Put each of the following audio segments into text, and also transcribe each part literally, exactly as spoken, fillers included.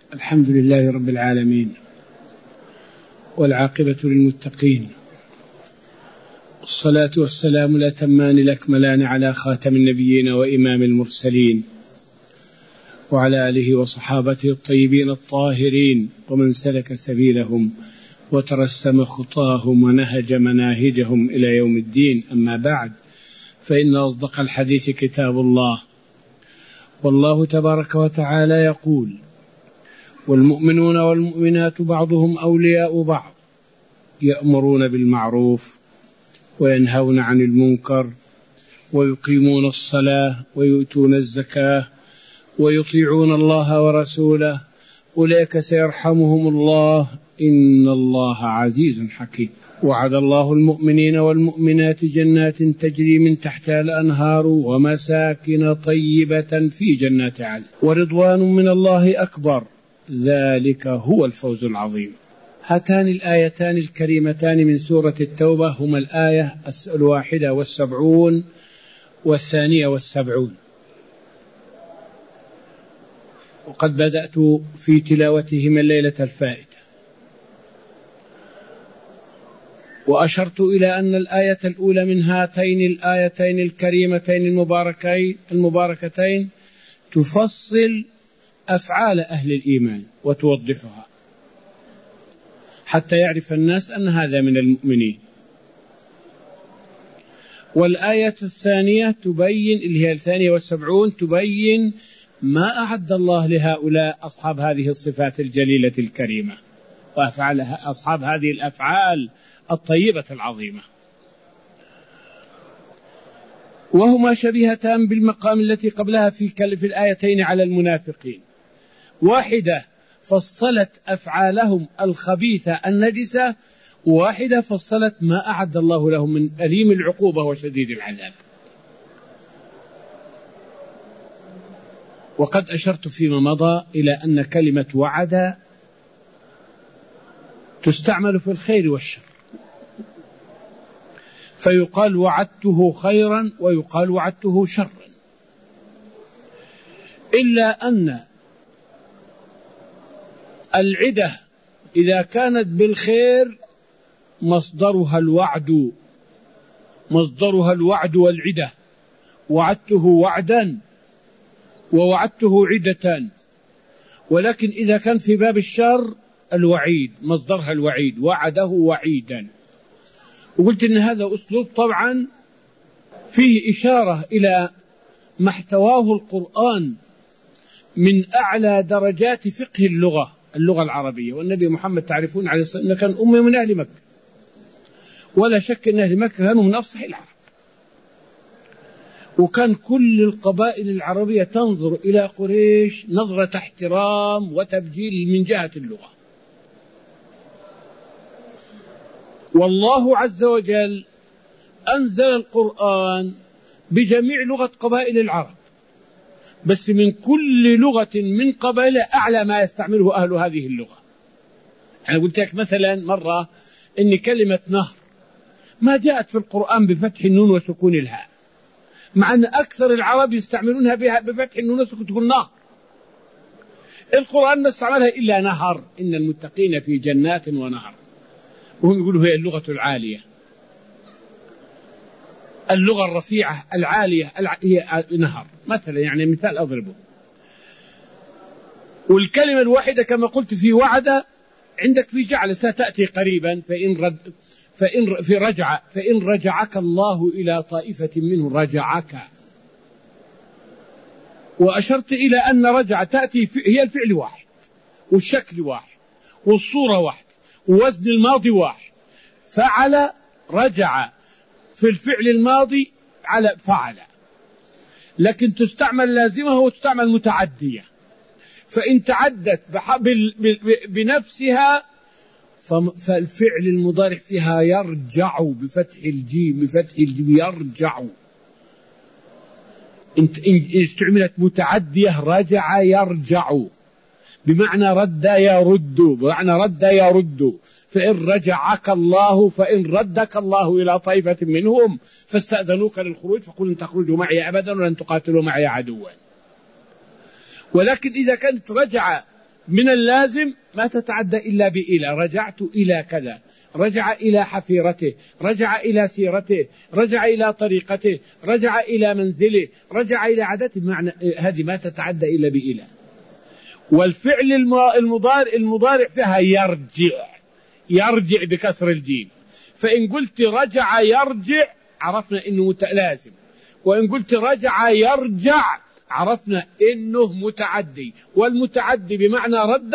الحمد لله رب العالمين، والعاقبة للمتقين، والصلاة والسلام الأتمان الأكملان على خاتم النبيين وإمام المرسلين، وعلى آله وصحابته الطيبين الطاهرين، ومن سلك سبيلهم وترسم خطاهم ونهج مناهجهم إلى يوم الدين. أما بعد، فإن أصدق الحديث كتاب الله، والله تبارك وتعالى يقول: والمؤمنون والمؤمنات بعضهم أولياء بعض يأمرون بالمعروف وينهون عن المنكر ويقيمون الصلاة ويؤتون الزكاة ويطيعون الله ورسوله أولئك سيرحمهم الله إن الله عزيز حكيم. وعد الله المؤمنين والمؤمنات جنات تجري من تحتها الأنهار ومساكن طيبة في جنات عدن ورضوان من الله أكبر، ذلك هو الفوز العظيم. هاتان الآيتان الكريمتان من سورة التوبة هما الآية الواحدة والسبعون والثانية والسبعون، وقد بدأت في تلاوتهما الليلة الفائتة، وأشرت إلى أن الآية الأولى من هاتين الآيتين الكريمتين المباركين المباركتين تفصل أفعال أهل الإيمان وتوضحها حتى يعرف الناس أن هذا من المؤمنين، والآية الثانية تبين اللي هي الثانية والسبعون تبين ما أعد الله لهؤلاء أصحاب هذه الصفات الجليلة الكريمة وأفعالها أصحاب هذه الأفعال الطيبة العظيمة، وهما شبيهتان بالمقام التي قبلها في في الآيتين على المنافقين. واحدة فصلت أفعالهم الخبيثة النجسة، وواحدة فصلت ما أعد الله لهم من أليم العقوبة وشديد العذاب. وقد أشرت فيما مضى إلى أن كلمة وعد تستعمل في الخير والشر، فيقال وعدته خيرا ويقال وعدته شرا، إلا أن العدة إذا كانت بالخير مصدرها الوعد مصدرها الوعد والعدة، وعدته وعدا ووعدته عدة. ولكن إذا كان في باب الشر الوعيد مصدرها الوعيد، وعده وعيدا. وقلت إن هذا أسلوب طبعا فيه إشارة إلى ما احتواه القرآن من أعلى درجات فقه اللغة اللغة العربية. والنبي محمد تعرفون عليه الصلاة والسلام كان أمي من أهل مكة، ولا شك أن أهل مكة كانوا من أفصح العرب، وكان كل القبائل العربية تنظر إلى قريش نظرة احترام وتبجيل من جهة اللغة. والله عز وجل أنزل القرآن بجميع لغة قبائل العرب، بس من كل لغة من قبائل أعلى ما يستعمله أهل هذه اللغة. أنا قلت لك مثلا مرة إن كلمة نهر ما جاءت في القرآن بفتح النون وسكون الهاء، مع أن أكثر العرب يستعملونها بها بفتح النون وسكون تقول نهر. القرآن ما استعملها إلا نهر، إن المتقين في جنات ونهر، وهم يقولوا هي اللغة العالية، اللغة الرفيعة العالية هي نهر مثلا، يعني مثال أضربه. والكلمة الواحدة كما قلت في وعد عندك في جعل ستأتي قريبا، فإن رد فإن في رجع فإن رجعك الله إلى طائفة منه رجعك. وأشرت إلى أن رجع تأتي هي الفعل واحد والشكل واحد والصورة واحد ووزن الماضي واحد. فعل رجع في الفعل الماضي على فعل، لكن تستعمل لازمة وتستعمل متعدية. فإن تعدت بنفسها فالفعل المضارع فيها يرجع بفتح الجيم بفتح الجيم يرجع. إن استعملت متعدية رجع يرجع بمعنى رد يرد، بمعنى رد يرد. فإن رجعك الله فإن ردك الله إلى طائفة منهم فاستأذنوك للخروج فقل لن تخرجوا معي أبدا ولن تقاتلوا معي عدوا. ولكن إذا كانت رجع من اللازم ما تتعدى إلا بإلى. رجعت إلى كذا، رجع إلى حفيرته، رجع إلى سيرته، رجع إلى طريقته، رجع إلى منزله، رجع إلى عادته، معنى هذه ما تتعدى إلا بإلى. والفعل المضارع المضارع فيها يرجع، يرجع بكسر الجيم. فإن قلت رجع يرجع عرفنا إنه متلازم، وإن قلت رجع يرجع عرفنا إنه متعدي، والمتعدي بمعنى رد،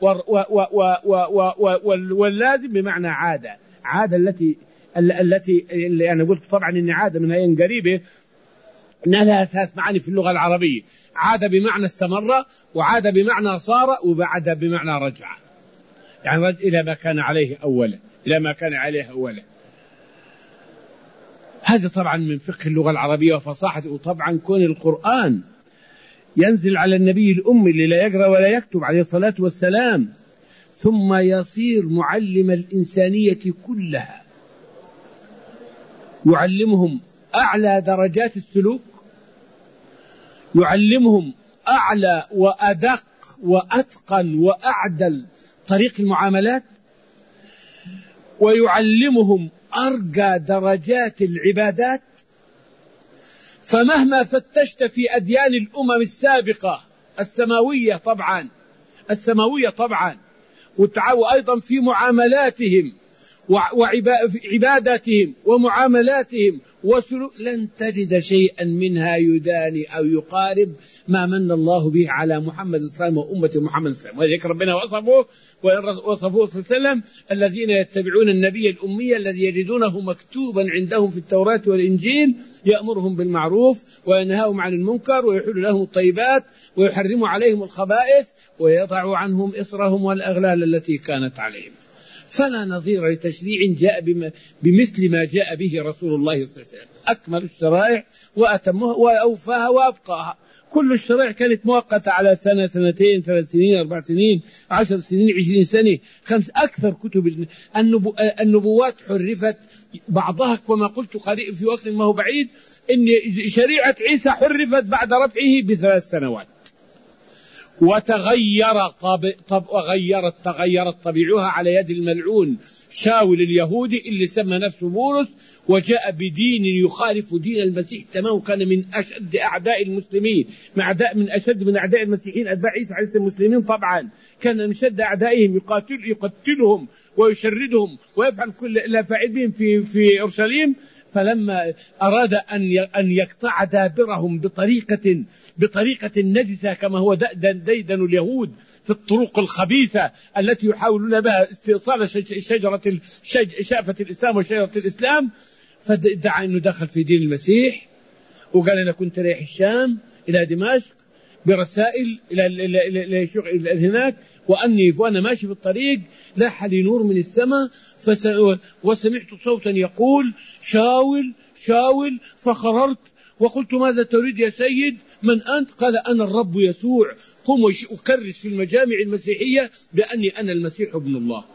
واللازم بمعنى عادة. عادة التي التي اللي أنا قلت طبعا إن عادة من هي قريبة إنها لها ثلاث معاني في اللغة العربية: عادة بمعنى استمر، وعادة بمعنى صار، وعادة بمعنى رجع، يعني رجع إلى ما كان عليه أولا، إلى ما كان عليه أولا. هذا طبعا من فقه اللغة العربية وفصاحته. وطبعا كون القرآن ينزل على النبي الأمي اللي لا يقرأ ولا يكتب عليه الصلاة والسلام، ثم يصير معلم الإنسانية كلها، يعلمهم أعلى درجات السلوك، يعلمهم أعلى وأدق وأتقن وأعدل طريق المعاملات، ويعلمهم أرقى درجات العبادات. فمهما فتشت في أديان الأمم السابقة السماوية طبعا السماوية طبعا وأيضا في معاملاتهم وعباداتهم ومعاملاتهم وسلوك، لن تجد شيئا منها يداني أو يقارب ما من الله به على محمد صلى الله عليه وسلم وأمة محمد صلى الله عليه وسلم. وذلك ربنا وصفه وصفه صلى الله عليه وسلم: الذين يتبعون النبي الأمي الذي يجدونه مكتوبا عندهم في التوراة والإنجيل يأمرهم بالمعروف وينهاهم عن المنكر ويحل لهم الطيبات ويحرم عليهم الخبائث ويضع عنهم إصرهم والأغلال التي كانت عليهم. فلا نظير لتشريع جاء بمثل ما جاء به رسول الله صلى الله عليه وسلم. أكمل الشرائع وأتمها وأوفاها وأبقاها. كل الشرائع كانت مؤقتة على سنة، سنتين، ثلاث سنين، أربع سنين، عشر سنين، عشرين سنة، خمس. أكثر كتب النبو النبوات حرفت بعضها، وما قلت قريب في وقت ما هو بعيد إن شريعة عيسى حرفت بعد رفعه بثلاث سنوات، وتغير طب... طب... وغيرت تغيرت طبيعها على يد الملعون شاول اليهودي اللي سمى نفسه بولس، وجاء بدين يخالف دين المسيح تماما. كان من أشد أعداء المسلمين، من أعداء من أشد من أعداء المسيحيين أتباع عيسى عليه السلام المسلمين طبعا. كان من شد أعدائهم يقاتل يقتلهم ويشردهم ويفعل كل لا فاعل بهم في في أورشليم. فلما أراد أن أن يقطع دابرهم بطريقة بطريقة نجسة كما هو ديدن اليهود في الطرق الخبيثة التي يحاولون بها استئصال شجرة شافة الإسلام وشجرة الإسلام، فادعى أنه دخل في دين المسيح، وقال أنا كنت رايح الشام إلى دمشق برسائل إلى إلى هناك، وأني وأنا ماشي في الطريق لاح لي نور من السماء وسمعت صوتا يقول شاول شاول، فخررت وقلت ماذا تريد يا سيد؟ من أنت؟ قال أنا الرب يسوع، قم وكرس في المجامع المسيحية بأني أنا المسيح ابن الله.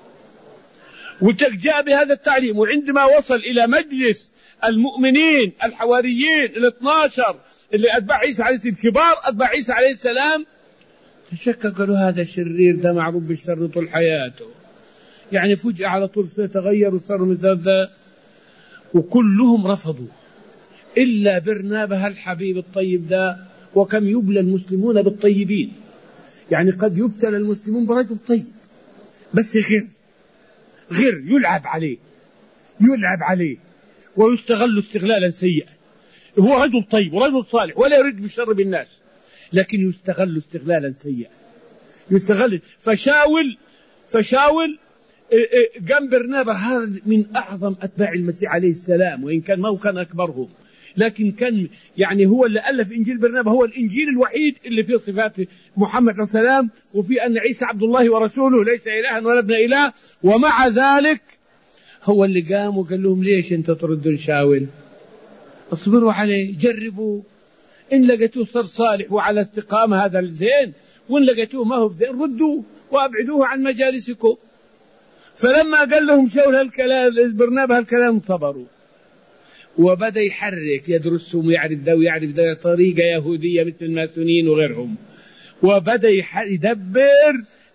وجاء بهذا التعليم. وعندما وصل إلى مجلس المؤمنين الحواريين الاثنى عشر اللي أتباع عيسى عليه السلام، كبار أتباع عيسى عليه السلام، تشككوا له هذا الشرير ده معروف بالشر طول حياته، يعني فجأة على طول سيتغير وصار مثل ذا. وكلهم رفضوا إلا برنابه الحبيب الطيب ده. وكم يبلى المسلمون بالطيبين، يعني قد يبتلى المسلمون برجل طيب بس غير غير يلعب عليه يلعب عليه ويستغل استغلالا سيئا. هو رجل طيب ورجل صالح ولا يريد بالشر بالناس، لكن يستغل استغلالا سيئا يستغل. فشاول فشاول قام برنابه هذا من أعظم أتباع المسيح عليه السلام، وإن كان ما هو كان أكبرهم، لكن كان يعني هو اللي ألف إنجيل برنابه، هو الإنجيل الوحيد اللي فيه صفات محمد عليه السلام، وفي أن عيسى عبد الله ورسوله ليس إلها ولا ابن إله. ومع ذلك هو اللي قام وقال لهم ليش أنت تردون شاول؟ اصبروا عليه، جربوا، إن لقيتوه صار صالح وعلى استقامة هذا الزين، وإن لقيتوه ما هو زين ردوه وأبعدوه عن مجالسكم. فلما قال لهم شاول هالكلام برنابه هالكلام صبروا، وبدأ يحرك يدرسهم ويعرف ده ويعرف ده طريقة يهودية مثل الماسونين وغيرهم، وبدأ يدبر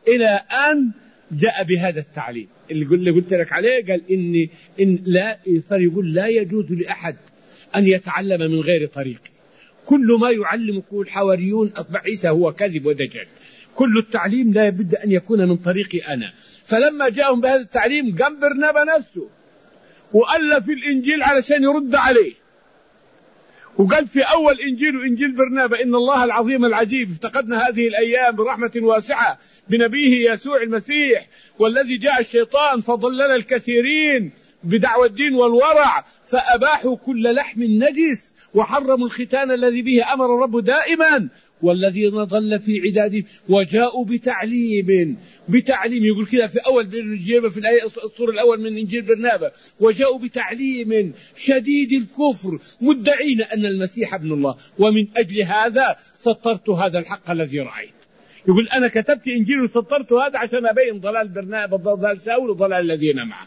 إلى أن جاء بهذا التعليم اللي قلت لك عليه. قال إن إن لا صار يقول لا يجوز لأحد أن يتعلم من غير طريقه. كل ما يعلمكم الحواريون أصبح عيسى هو كذب ودجل. كل التعليم لا بد أن يكون من طريقي أنا. فلما جاءهم بهذا التعليم قام برنابا نفسه وألف الإنجيل علشان يرد عليه، وقال في أول إنجيل وإنجيل برنابا إن الله العظيم العجيب افتقدنا هذه الأيام برحمة واسعة بنبيه يسوع المسيح، والذي جاء الشيطان فضلل الكثيرين بدعوى الدين والورع فأباحوا كل لحم نجس وحرموا الختان الذي به أمر الرب دائما، والذين ضل في عداده وجاءوا بتعليم بتعليم يقول كذا في أول بالجيبة في الآية السور الأول من إنجيل برنابا، وجاءوا بتعليم شديد الكفر مدعين أن المسيح ابن الله، ومن أجل هذا سطرت هذا الحق الذي رأيت. يقول أنا كتبت إنجيل وسطرت هذا عشان أبين ضلال برنابا ضلال ساول وضلال الذين معه.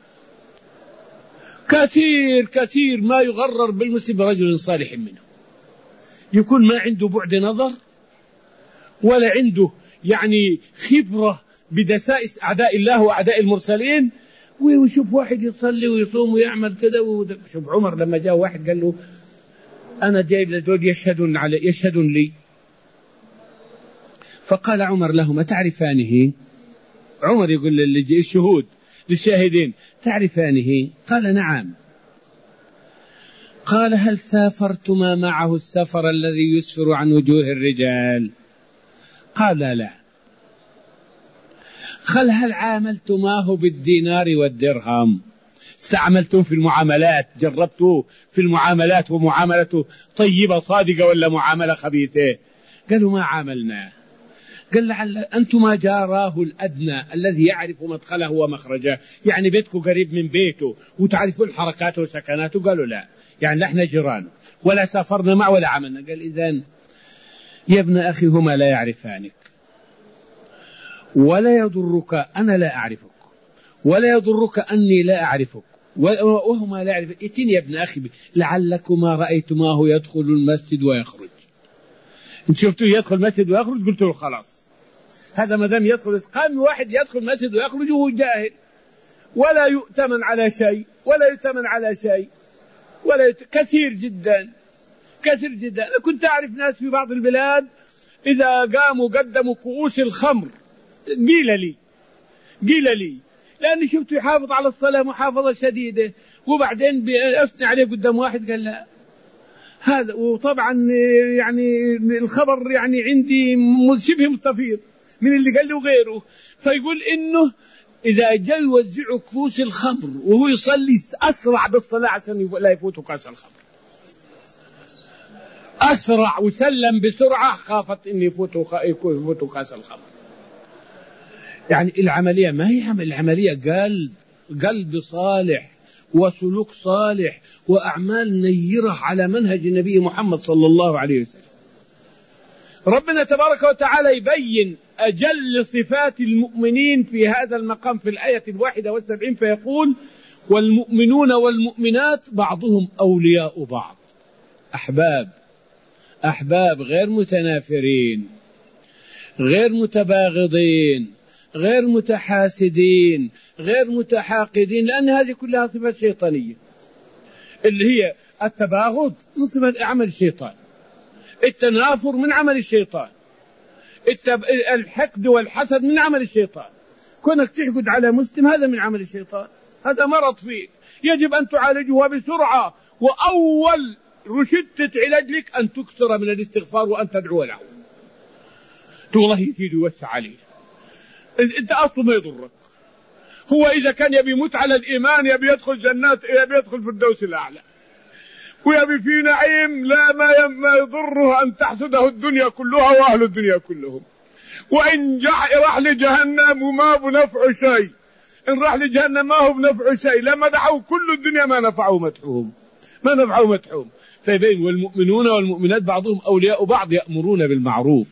كثير كثير ما يغرر بالمسلم برجل صالح منه، يكون ما عنده بعد نظر ولا عنده يعني خبرة بدسائس أعداء الله وأعداء المرسلين، ويشوف واحد يصلي ويصوم ويعمل كذا. شوف عمر لما جاء واحد قال له أنا جايب لدول يشهدون علي يشهدون لي، فقال عمر لهم أتعرفانه؟ عمر يقول للشهود للشاهدين تعرفانه؟ قال نعم. قال هل سافرتما معه السفر الذي يسفر عن وجوه الرجال؟ قال لا. قال هل عاملتماه بالدينار والدرهم؟ استعملتم في المعاملات، جربتوه في المعاملات ومعاملته طيبة صادقة ولا معاملة خبيثة؟ قالوا ما عاملناه. قال لعل أنتما جاراه الأدنى الذي يعرف مدخله ومخرجه، يعني بيتكم قريب من بيته وتعرفون حركاته وسكناته؟ قالوا لا، يعني نحن جيرانه ولا سافرنا معه ولا عملنا. قال إذن يا ابن أخي هما لا يعرفانك ولا يضرك أنا لا أعرفك ولا يضرك أني لا أعرفك وهما لا يعرفك. ائتني يا ابن أخي لعلكما رأيتماه يدخل المسجد ويخرج. انت شفتوه يدخل المسجد ويخرج؟ قلت له خلاص هذا ما دام يدخل. قام واحد يدخل المسجد ويخرج وهو جاهل ولا يؤتمن على شيء ولا يؤتمن على شيء ولا يت... كثير جدا كثير جدا. أنا كنت أعرف ناس في بعض البلاد إذا قاموا قدموا كؤوس الخمر قيل لي قيل لي لأني شفته يحافظ على الصلاة محافظة شديدة، وبعدين أثني عليه قدام واحد قال لا هذا. وطبعا يعني الخبر يعني عندي شبه مستفيض من اللي قال له غيره، فيقول إنه إذا جاء يوزعوا كؤوس الخمر وهو يصلي أسرع بالصلاة عشان لا يفوته كأس الخمر، أسرع وسلم بسرعة خافت إن يفوته كأس الخمر. يعني العملية ما هي عمل، العملية قلب قلب صالح وسلوك صالح وأعمال نيرة على منهج النبي محمد صلى الله عليه وسلم. ربنا تبارك وتعالى يبين أجل صفات المؤمنين في هذا المقام في الآية الواحدة والسبعين فيقول والمؤمنون والمؤمنات بعضهم أولياء بعض، أحباب أحباب غير متنافرين غير متباغضين غير متحاسدين غير متحاقدين، لأن هذه كلها صفات شيطانية. اللي هي التباغض من صفات عمل الشيطان، التنافر من عمل الشيطان، التب... الحقد والحسد من عمل الشيطان، كونك تحقد على مسلم هذا من عمل الشيطان، هذا مرض فيك يجب أن تعالجه بسرعة. وأول رشدة علاج لك أن تكثر من الاستغفار وأن تدعو له، تقول الله يزيد ويوسع عليه. أنت أصله ما يضرك، هو إذا كان يبي يموت على الإيمان يبي يدخل جنات يبي يدخل في الدوس الأعلى ويبي في نعيم لا ما يضره أن تحسده الدنيا كلها وأهل الدنيا كلهم، وإن راح لجهنم وما بنفع شيء، إن راح لجهنم ما هو بنفع شيء، لما دعوا كل الدنيا ما نفعوا مدحوهم ما نفعوا مدحوهم. فيبين والمؤمنون والمؤمنات بعضهم أولياء بعض يأمرون بالمعروف.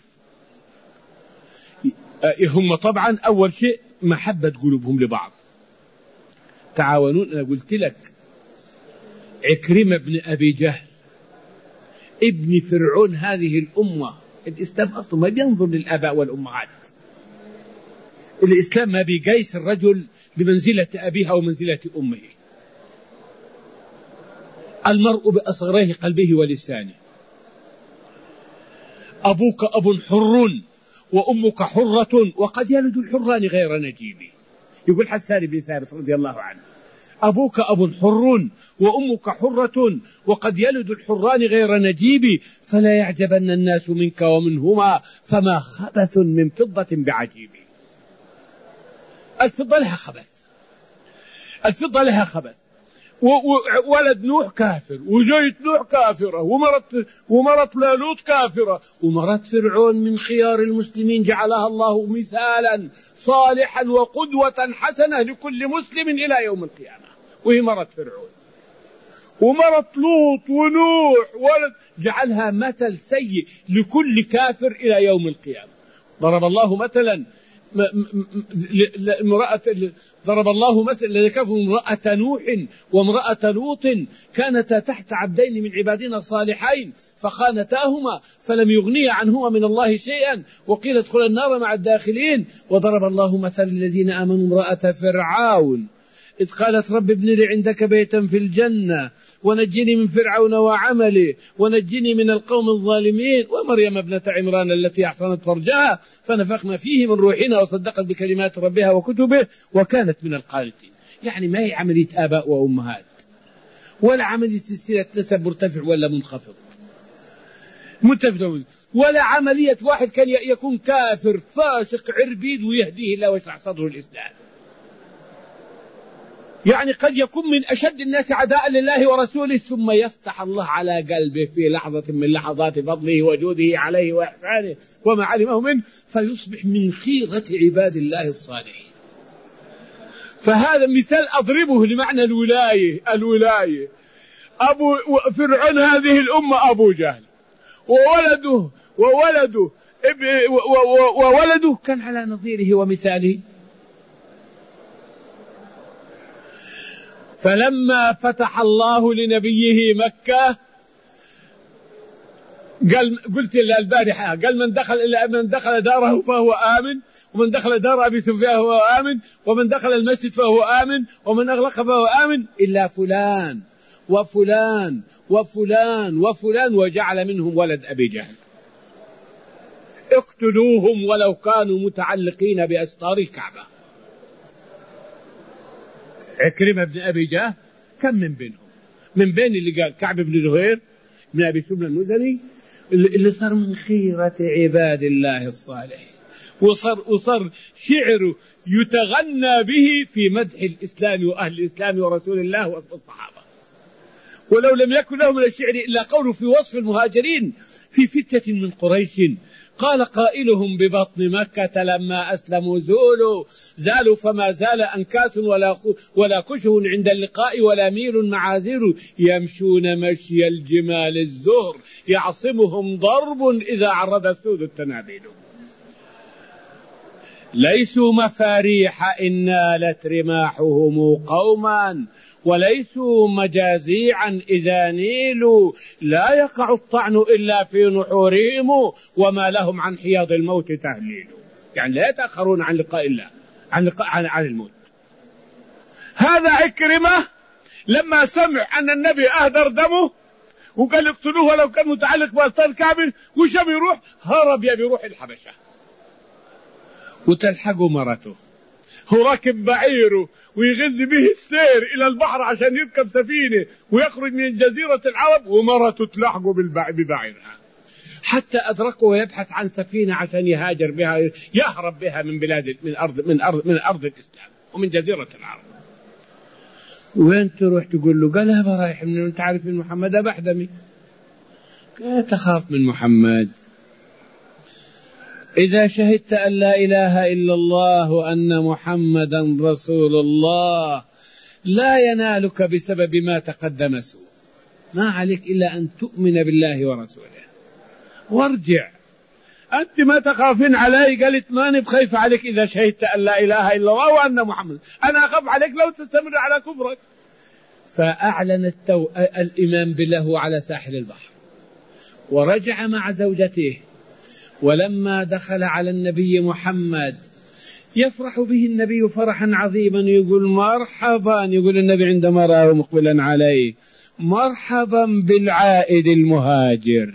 هم طبعا أول شيء محبة قلوبهم لبعض، تعاونون. أنا قلت لك عكرمة بن أبي جهل ابن فرعون هذه الأمة، الإسلام أصلا ما بينظر للآباء والأمهات، الإسلام ما بيقيس الرجل بمنزلة أبيها ومنزلة أمه. المرء بأصغريه قلبه ولسانه. أبوك أب حر وأمك حرة وقد يلد الحران غير نجيب. يقول حسان بن ثابت رضي الله عنه: أبوك أب حر وأمك حرة وقد يلد الحران غير نجيب، فلا يعجبن الناس منك ومنهما، فما خبث من فضة بعجيب. الفضة لها خبث، الفضة لها خبث. وولد نوح كافر، وزوجة نوح كافرة، ومرت ومرت لوط كافرة، ومرت فرعون من خيار المسلمين جعلها الله مثالا صالحا وقدوة حسنة لكل مسلم إلى يوم القيامة، وهي مرت فرعون. ومرت لوط ونوح ولد جعلها مثل سيء لكل كافر إلى يوم القيامة. ضرب الله مثلا امرأة ضرب الله مثل لكفوا امرأة نوح وامرأة لوط كانتا تحت عبدين من عبادنا صالحين فخانتاهما فلم يغنيا عنهما من الله شيئا وقيل ادخلا النار مع الداخلين. وضرب الله مثل الذين آمنوا امرأة فرعون إذ قالت رب ابن لي عندك بيتا في الجنة ونجني من فرعون وعمله ونجني من القوم الظالمين. ومريم ابنة عمران التي أحصنت فرجها فنفخنا فيه من روحنا وصدقت بكلمات ربها وكتبه وكانت من القانتين. يعني ما هي عملية آباء وأمهات ولا عملية سلسلة نسب مرتفع ولا منخفض متفق، ولا عملية واحد كان يكون كافر فاسق عربيد ويهديه الله ويشرح صدره الإسلام. يعني قد يكون من أشد الناس عداء لله ورسوله ثم يفتح الله على قلبه في لحظة من لحظات فضله وجوده عليه وإحسانه وما علمه منه فيصبح من خيرة عباد الله الصالحين. فهذا مثال أضربه لمعنى الولاية. الولاية أبو فرعون هذه الأمة أبو جهل وولده وولده وولده كان على نظيره ومثاله. فلما فتح الله لنبيه مكة قال قلت البارحة قال من دخل من دخل داره فهو آمن ومن دخل دار أبي سفيان فهو آمن ومن دخل المسجد فهو آمن ومن أغلق فهو آمن إلا فلان وفلان وفلان وفلان وجعل منهم ولد أبي جهل. اقتلوهم ولو كانوا متعلقين بأستار الكعبة. عكرمة بن أبي جهل كم من بينهم؟ من بين اللي قال كعب بن زهير بن أبي سلمى المزني اللي صار من خيرة عباد الله الصالحين وصار, وصار شعره يتغنى به في مدح الإسلام وأهل الإسلام ورسول الله والصحابة. ولو لم يكن له من الشعر إلا قوله في وصف المهاجرين في فتة من قريش قال قائلهم ببطن مكة لما أسلموا زولوا زالوا فما زال أنكاس ولا ولا كشه عند اللقاء ولا ميل معازير يمشون مشي الجمال الزهر يعصمهم ضرب إذا عرض السود التنابيل. ليسوا مفاريح إن نالت رماحهم قوما وليسوا مجازيعا إذا نيلوا لا يقع الطعن إلا في نحورهم وما لهم عن حياض الموت تهليل. يعني لا يتأخرون عن لقاء الله عن, لقاء عن, عن الموت. هذا عكرمة لما سمع أن النبي أهدر دمه وقال اقتلوه ولو كان متعلق بأستار الكعبة وشم يروح هرب يا بروح الحبشة وتلحقوا مرته هو راكب بعيره ويغذ به السير إلى البحر عشان يركب سفينة ويخرج من جزيرة العرب ومرته تلحقه ببعيرها حتى أدركه ويبحث عن سفينة عشان يهاجر بها يهرب بها من بلاد من أرض من أرض من أرض الإسلام ومن جزيرة العرب. وين تروح تقول له؟ قال هذا رايح من أنت عارف من محمد بحدمي. قال تخاف من محمد؟ إذا شهدت أن لا إله إلا الله وأن محمدا رسول الله لا ينالك بسبب ما تقدم سوء. ما عليك إلا أن تؤمن بالله ورسوله وارجع. أنت ما تخافين علي؟ قالت ماني بخايف عليك إذا شهدت أن لا إله إلا الله وأن محمد، أنا أخاف عليك لو تستمر على كفرك. فأعلن التو... الإيمان بالله على ساحل البحر ورجع مع زوجته. ولما دخل على النبي محمد يفرح به النبي فرحا عظيما، يقول مرحبا، يقول النبي عندما رآه مقبلا عليه مرحبا بالعائد المهاجر،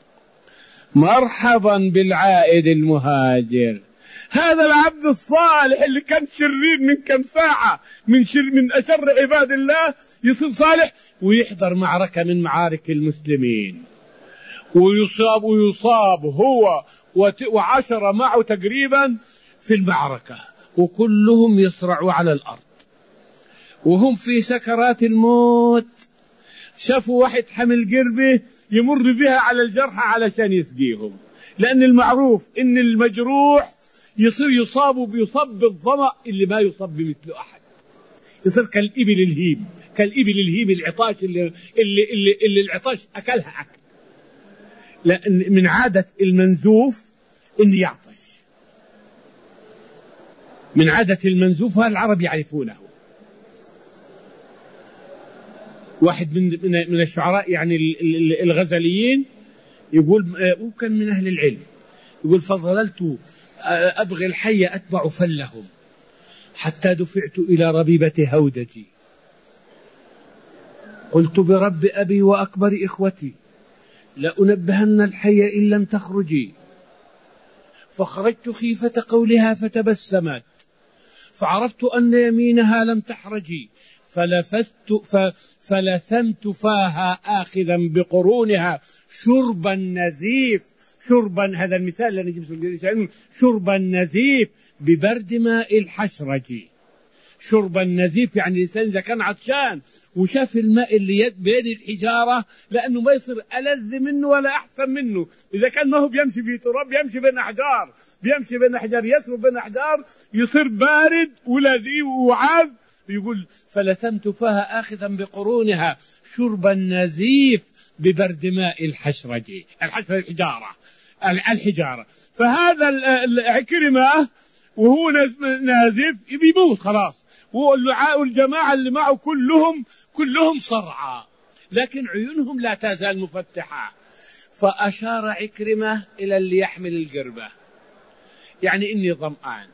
مرحبا بالعائد المهاجر. هذا العبد الصالح اللي كان شرير من كم ساعة، من شر من أشر عباد الله، يصير صالح ويحضر معركة من معارك المسلمين، ويصاب ويصاب هو وعشرة معه تقريبا في المعركة، وكلهم يصرعوا على الأرض وهم في سكرات الموت. شافوا واحد حمل قربة يمر بها على الجرحى علشان يسقيهم، لأن المعروف إن المجروح يصير يصاب بيصاب بالظمأ اللي ما يصاب بمثله أحد، يصير كالإبل الهيم، كالإبل الهيم العطاش اللي, اللي, اللي, اللي العطاش أكلها أكل. لأن من عادة المنزوف إن يعطش، من عادة المنزوف، هذا العرب يعرفونه. واحد من من الشعراء يعني الغزليين يقول، وكان من أهل العلم، يقول فظللت أبغي الحي أتبع فلهم حتى دفعت إلى ربيبة هودجي، قلت برب أبي وأكبر إخوتي لأنبهن الحي إن لم تخرجي، فخرجت خيفة قولها فتبسمت، فعرفت أن يمينها لم تحرجي، فلفت فلثمت فاها آخذا بقرونها شربا نزيف، شربا، هذا المثال اللي نجيب، شربا نزيف ببرد ماء الحشرج. شربا نزيف يعني الإنسان إذا كان عطشان وشاف الماء اللي يد بيد الحجارة، لأنه ما يصير ألذ منه ولا أحسن منه. إذا كان ما هو بيمشي في تراب، بيمشي بين أحجار، بيمشي بين أحجار، يسرب بين أحجار، يصير بارد ولذيذ وعاذ. يقول فلثمت فاها آخذا بقرونها شربا نزيف ببرد ماء الحشرج، الحشرة الحجارة، الحجارة. فهذا العكرمة وهو نازف بيموت خلاص، والجماعة اللي معه كلهم كلهم صرعى، لكن عيونهم لا تزال مفتحة. فأشار عكرمة إلى اللي يحمل القربة، يعني إني ظمآن.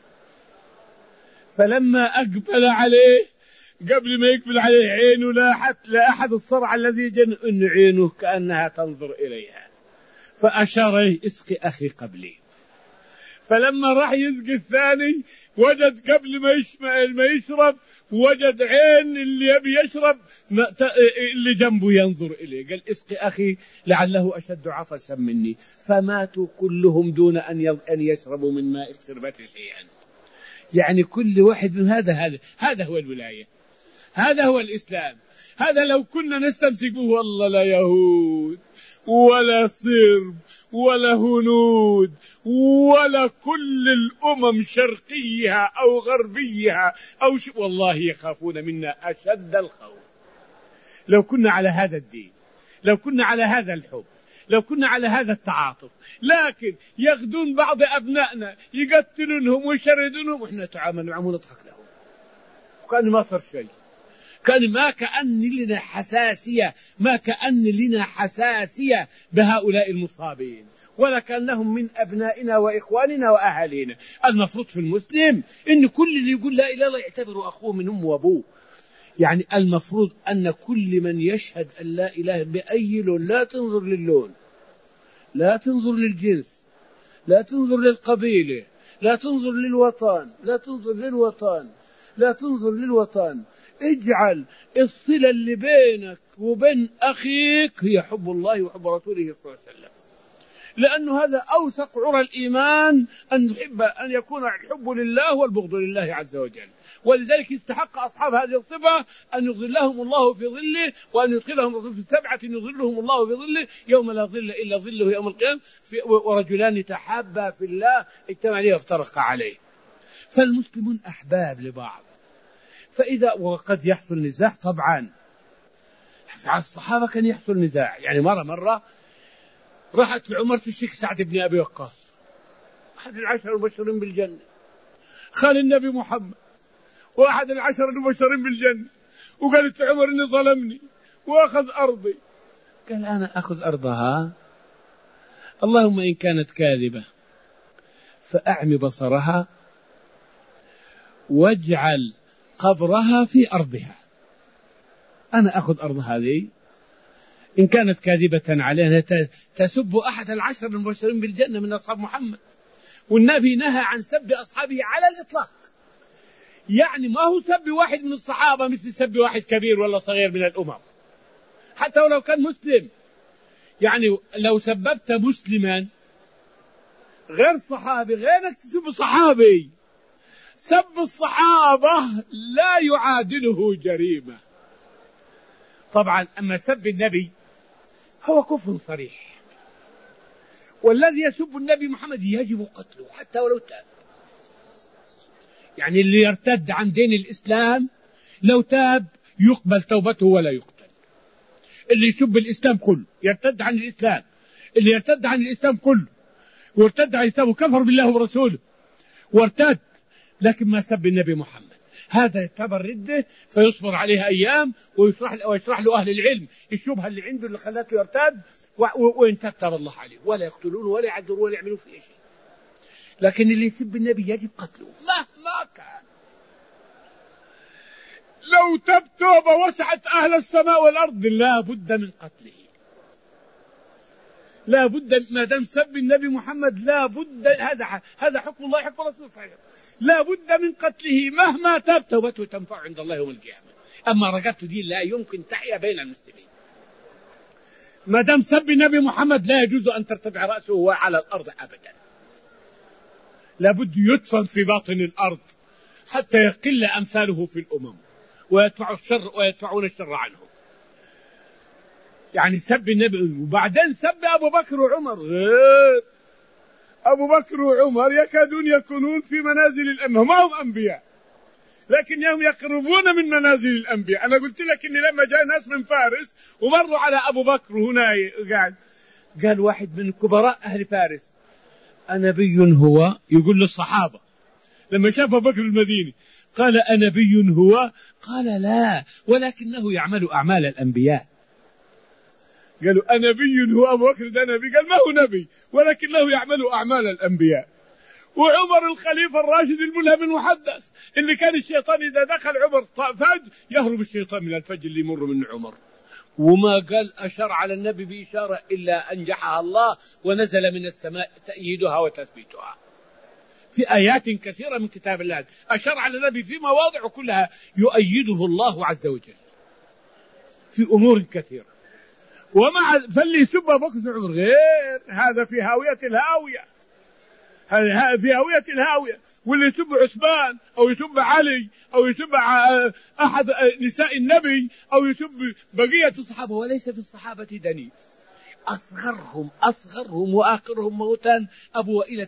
فلما أقبل عليه، قبل ما يقبل عليه عينه لاحت لا أحد الصرع الذي جن إن عينه كأنها تنظر إليها، فأشار اسقي أخي قبلي. فلما راح يسقي الثاني وجد قبل ما يشرب وجد عين اللي يبي يشرب اللي جنبه ينظر إليه، قال اسقي أخي لعله أشد عطشا مني، فماتوا كلهم دون أن يشربوا من ماء القربة شيئا. يعني كل واحد من هذا هذا هذا هو الولاية، هذا هو الإسلام. هذا لو كنا نستمسك به والله لا يهود ولا صرب ولا هنود ولا كل الأمم شرقيها أو غربيها أو ش... والله يخافون منا أشد الخوف. لو كنا على هذا الدين، لو كنا على هذا الحب، لو كنا على هذا التعاطف، لكن يغدون بعض أبنائنا يقتلونهم ويشردونهم وإحنا نتعامل معهم ونضحك لهم وكأن ما صار شيء، كان ما كأن لنا حساسية، ما كأن لنا حساسية بهؤلاء المصابين، ولا كأنهم من أبنائنا وإخواننا وأهالينا. المفروض في المسلم إن كل اللي يقول لا إله إلا الله يعتبر أخوه من أم وأبوه. يعني المفروض أن كل من يشهد أن لا إله بأي لون، لا تنظر للون، لا تنظر للجنس، لا تنظر للقبيلة، لا تنظر للوطن، لا تنظر للوطن، لا تنظر للوطن. اجعل الصلة اللي بينك وبين أخيك هي حب الله وحب رسوله صلى الله عليه وسلم، لأنه هذا أوثق عرى الإيمان، أن يحب أن يكون الحب لله والبغض لله عز وجل. ولذلك استحق أصحاب هذه الصفة أن يظلهم الله في ظله، وأن يدخلهم في سبعة يظلهم الله في ظله يوم لا ظل إلا ظله يوم القيامة، ورجلان تحابا في الله اجتمع عليه وافترقا عليه. فالمسلمون أحباب لبعض. فإذا وقد يحصل نزاع طبعا، على الصحابة كان يحصل نزاع. يعني مرة مرة راحت لعمر الشيخ سعد بن أبي وقاص، أحد العشر المبشرين بالجنة، خال النبي محمد وأحد العشر المبشرين بالجنة، وقالت لعمر إني ظلمني وأخذ أرضي. قال أنا أخذ أرضها، اللهم إن كانت كاذبة فأعمي بصرها واجعل قبرها في أرضها. أنا أخذ أرض هذه إن كانت كاذبة علينا تسب أحد العشر المبشرين بالجنة من أصحاب محمد، والنبي نهى عن سب أصحابه على الإطلاق. يعني ما هو سب واحد من الصحابة مثل سب واحد كبير ولا صغير من الأمم، حتى ولو كان مسلم. يعني لو سببت مسلما غير صحابي غيرك تسب صحابي، سب الصحابة لا يعادله جريمة. طبعا أما سب النبي هو كفر صريح، والذي يسب النبي محمد يجب قتله حتى ولو تاب. يعني اللي يرتد عن دين الإسلام لو تاب يقبل توبته ولا يقتل. اللي يسب الإسلام كله يرتد عن الإسلام، اللي يرتد عن الإسلام كله وارتد عن الإسلام وكفر بالله ورسوله وارتد، لكن ما سب النبي محمد هذا يعتبر ردة، فيصبر عليها أيام ويشرح, ويشرح له أهل العلم الشبهة اللي عنده اللي خلاته يرتد، وإن تاب الله عليه ولا يقتلونه ولا يعذرون ولا يعملون فيه شيء. لكن اللي يسب النبي يجب قتله مهما كان. لو تاب توبة وسعت أهل السماء والأرض لا بد من قتله، لا بد. ما دام سب النبي محمد لا بد، هذا هذا حكم الله حكم رسوله صحيح، لا بد من قتله مهما تاب، توبته تنفع عند الله يوم القيامة. أما رقبته دي لا يمكن تحيا بين المسلمين. ما دام سب النبي محمد لا يجوز أن ترتفع رأسه على الأرض أبدا، لا بد يدفن في باطن الأرض حتى يقل أمثاله في الأمم ويدفعوا الشر ويدفعون الشر عنه. يعني سب النبي. وبعدين سب أبو بكر وعمر غير. أبو بكر وعمر يكادون يكونون في منازل الأنبياء، ما هم أنبياء لكنهم يقربون من منازل الأنبياء. أنا قلت لك إن لما جاء ناس من فارس ومروا على أبو بكر هنا قاعد، قال واحد من كبراء أهل فارس أنبي هو؟ يقول للصحابة لما شاف أبو بكر المديني قال أنبي هو؟ قال لا ولكنه يعمل أعمال الأنبياء. قالوا أنبي هو أبو بكر ده نبي؟ قال ما هو نبي ولكنه يعمل أعمال الأنبياء. وعمر الخليفة الراشد الملهم المحدث اللي كان الشيطان إذا دخل عمر فج يهرب الشيطان من الفج اللي يمر من عمر، وما قال أشار على النبي بإشارة إلا أنجحها الله ونزل من السماء تأييدها وتثبيتها. في آيات كثيرة من كتاب الله أشار على النبي في مواضع كلها يؤيده الله عز وجل في أمور كثيرة. ومع فاللي يسب أبو بكر وعمر غير، هذا في هاوية الهاوية، هذا في هاوية الهاوية. واللي يسب عثمان أو يسب علي أو يسب أحد نساء النبي أو يسب بقية الصحابة وليس في الصحابة دني، أصغرهم أصغرهم وآخرهم موتا أبو وائلة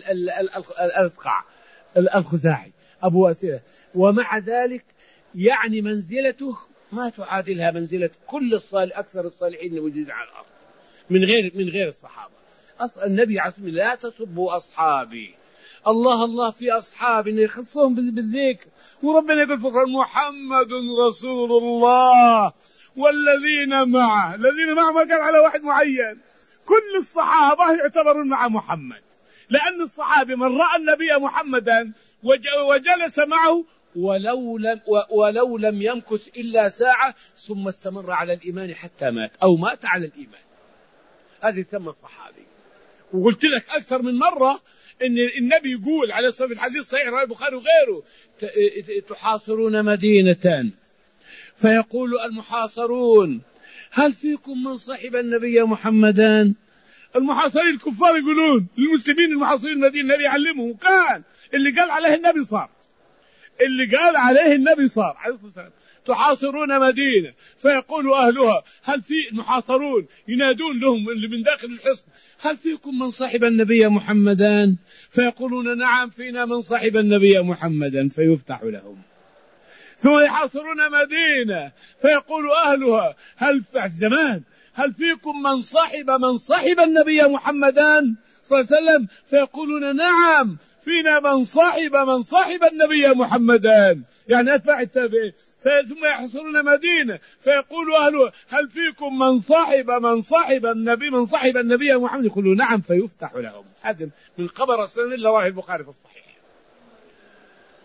الأذقع الخزاعي أبو وائلة، ومع ذلك يعني منزلته ما تعادلها منزلة كل الصالح أكثر الصالحين الموجودين على الأرض من غير من غير الصحابة. أصل النبي عصمي لا تسبوا أصحابي، الله الله في أصحاب يخصهم بالذكر، وربنا يقول فقال محمد رسول الله والذين معه. الذين معه ما قال على واحد معين، كل الصحابة يعتبرون مع محمد، لأن الصحابي من رأى النبي محمدا وجلس معه ولو لم, ولو لم يمكث إلا ساعة ثم استمر على الإيمان حتى مات أو مات على الإيمان، هذا يسمى الصحابي. وقلت لك أكثر من مرة إن النبي يقول على صفة الحديث صحيح رواه البخاري وغيره تحاصرون مدينة فيقول المحاصرون هل فيكم من صحب النبي محمدا؟ المحاصرين الكفار يقولون للمسلمين المحاصرين المدينة، النبي يعلمهم كان اللي قال عليه النبي صار، اللي قال عليه النبي صار عليه الصلاة والسلام. تحاصرون مدينة فيقول أهلها هل في المحاصرون ينادون لهم اللي من داخل الحصن هل فيكم من صحب النبي محمدا؟ فيقولون نعم فينا من صحب النبي محمدا فيفتح لهم. ثم يحاصرون مدينة فيقول أهلها هل في الزمان هل فيكم من صحب من صحب النبي محمدا صلى الله عليه وسلم؟ فيقولون نعم فينا من صحب من صحب النبي محمدا، يعني أتباع التابعين. ثم يحصرون مدينة فيقول أهلها هل فيكم من صحب من صحب النبي من صحب النبي محمد؟ يقولون نعم فيفتح لهم. هذا من خبر السنة اللي رواه البخاري في الصحيح.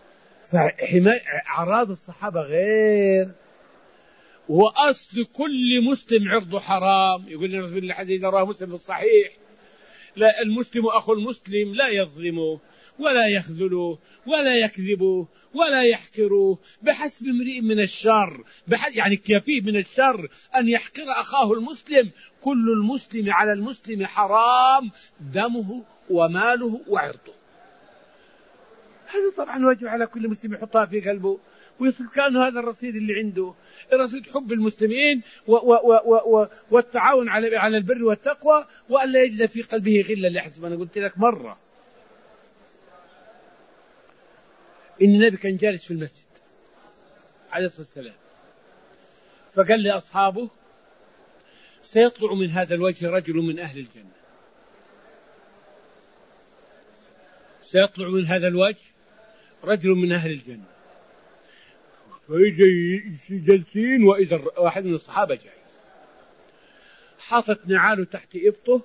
فحماية أعراض الصحابة غير. وأصل كل مسلم عرضه حرام. يقول لنا في الحديث رواه مسلم في الصحيح: لا، المسلم أخو المسلم لا يظلمه ولا يخذله ولا يكذبه ولا يحقره، بحسب امرئ من الشر، يعني كفيه من الشر أن يحقر أخاه المسلم. كل المسلم على المسلم حرام دمه وماله وعرضه. هذا طبعا واجب على كل مسلم يحطها في قلبه، ويصير كأنه هذا الرصيد اللي عنده، الرصيد حب المسلمين و و و و والتعاون على على البر والتقوى، وألا يجد في قلبه غلا لأحد. أنا قلت لك مرة إن النبي كان جالس في المسجد عليه الصلاة والسلام، فقال لأصحابه: سيطلع من هذا الوجه رجل من أهل الجنة، سيطلع من هذا الوجه رجل من أهل الجنة. فيجي جالسين، وإذا واحد من الصحابة جاي حاطط نعاله تحت إبطه،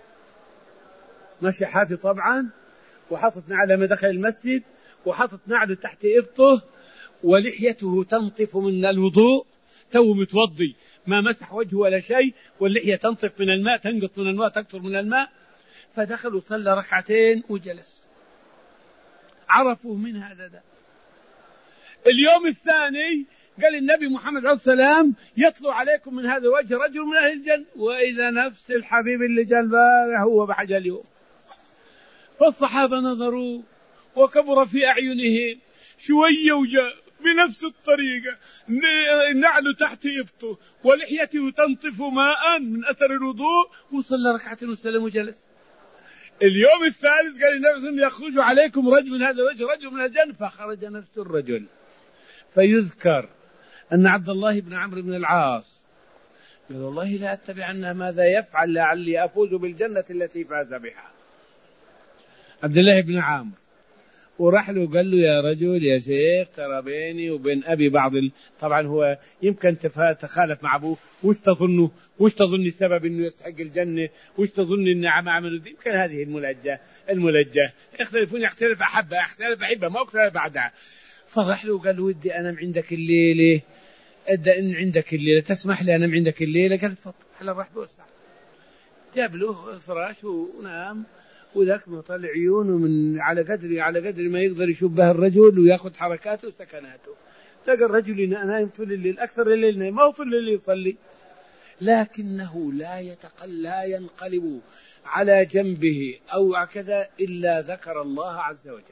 ماشي حافي طبعا، وحاطط نعاله لما دخل المسجد، وحاطط نعله تحت إبطه، ولحيته تنطف من الوضوء، تو متوضي ما مسح وجهه ولا شيء، واللحية تنطف من الماء، تنقط من الماء، تكثر من الماء. فدخل وصلى ركعتين وجلس. عرفوا من هذا ده. اليوم الثاني قال النبي محمد عليه السلام: يطلع عليكم من هذا الوجه رجل من أهل الجنة. وإذا نفس الحبيب اللي جلبه هو بحاجة اليوم. فالصحابة نظروا وكبر في أعينهم شوية، وجاء بنفس الطريقة، نعل تحت إبطه ولحيته تنطف ماء من أثر الوضوء، وصلى ركعتين وسلم وجلس. اليوم الثالث قال النبي صلى الله عليه وسلم: يخرج عليكم رجل من هذا الوجه رجل من الجنة. فخرج نفس الرجل. فيذكر أن عبد الله بن عمرو بن العاص قال: والله لا أتبعن ماذا يفعل لعلي أفوز بالجنة التي فاز بها. عبد الله بن عمرو وراح له قال له: يا رجل يا شيخ، ترى بيني وبين أبي بعض ال... طبعا هو يمكن تخالف مع أبوه، وش تظنه وش تظن السبب إنه يستحق الجنة، وش تظن إنه عم عمله دي. يمكن هذه الملجة الملجة يختلفون، يختلف أحبة اختلف أحبة ما اختلف بعدها. فراح له وقال له: ودي أنام عندك الليلة، أدى إن عندك الليلة، تسمح لي أنام عندك الليلة؟ قال: تفضل. هلا راح بوسع، جاب له فراش ونام، وذاك ما طلع عيونه من على قدر على قدر ما يقدر يشوف به الرجل وياخذ حركاته وسكناته. تلقى الرجل نايم طول الليل، أكثر الليل نايم، ما هو طول الليل يصلي، لكنه لا يتقل لا ينقلب على جنبه أو كذا إلا ذكر الله عز وجل.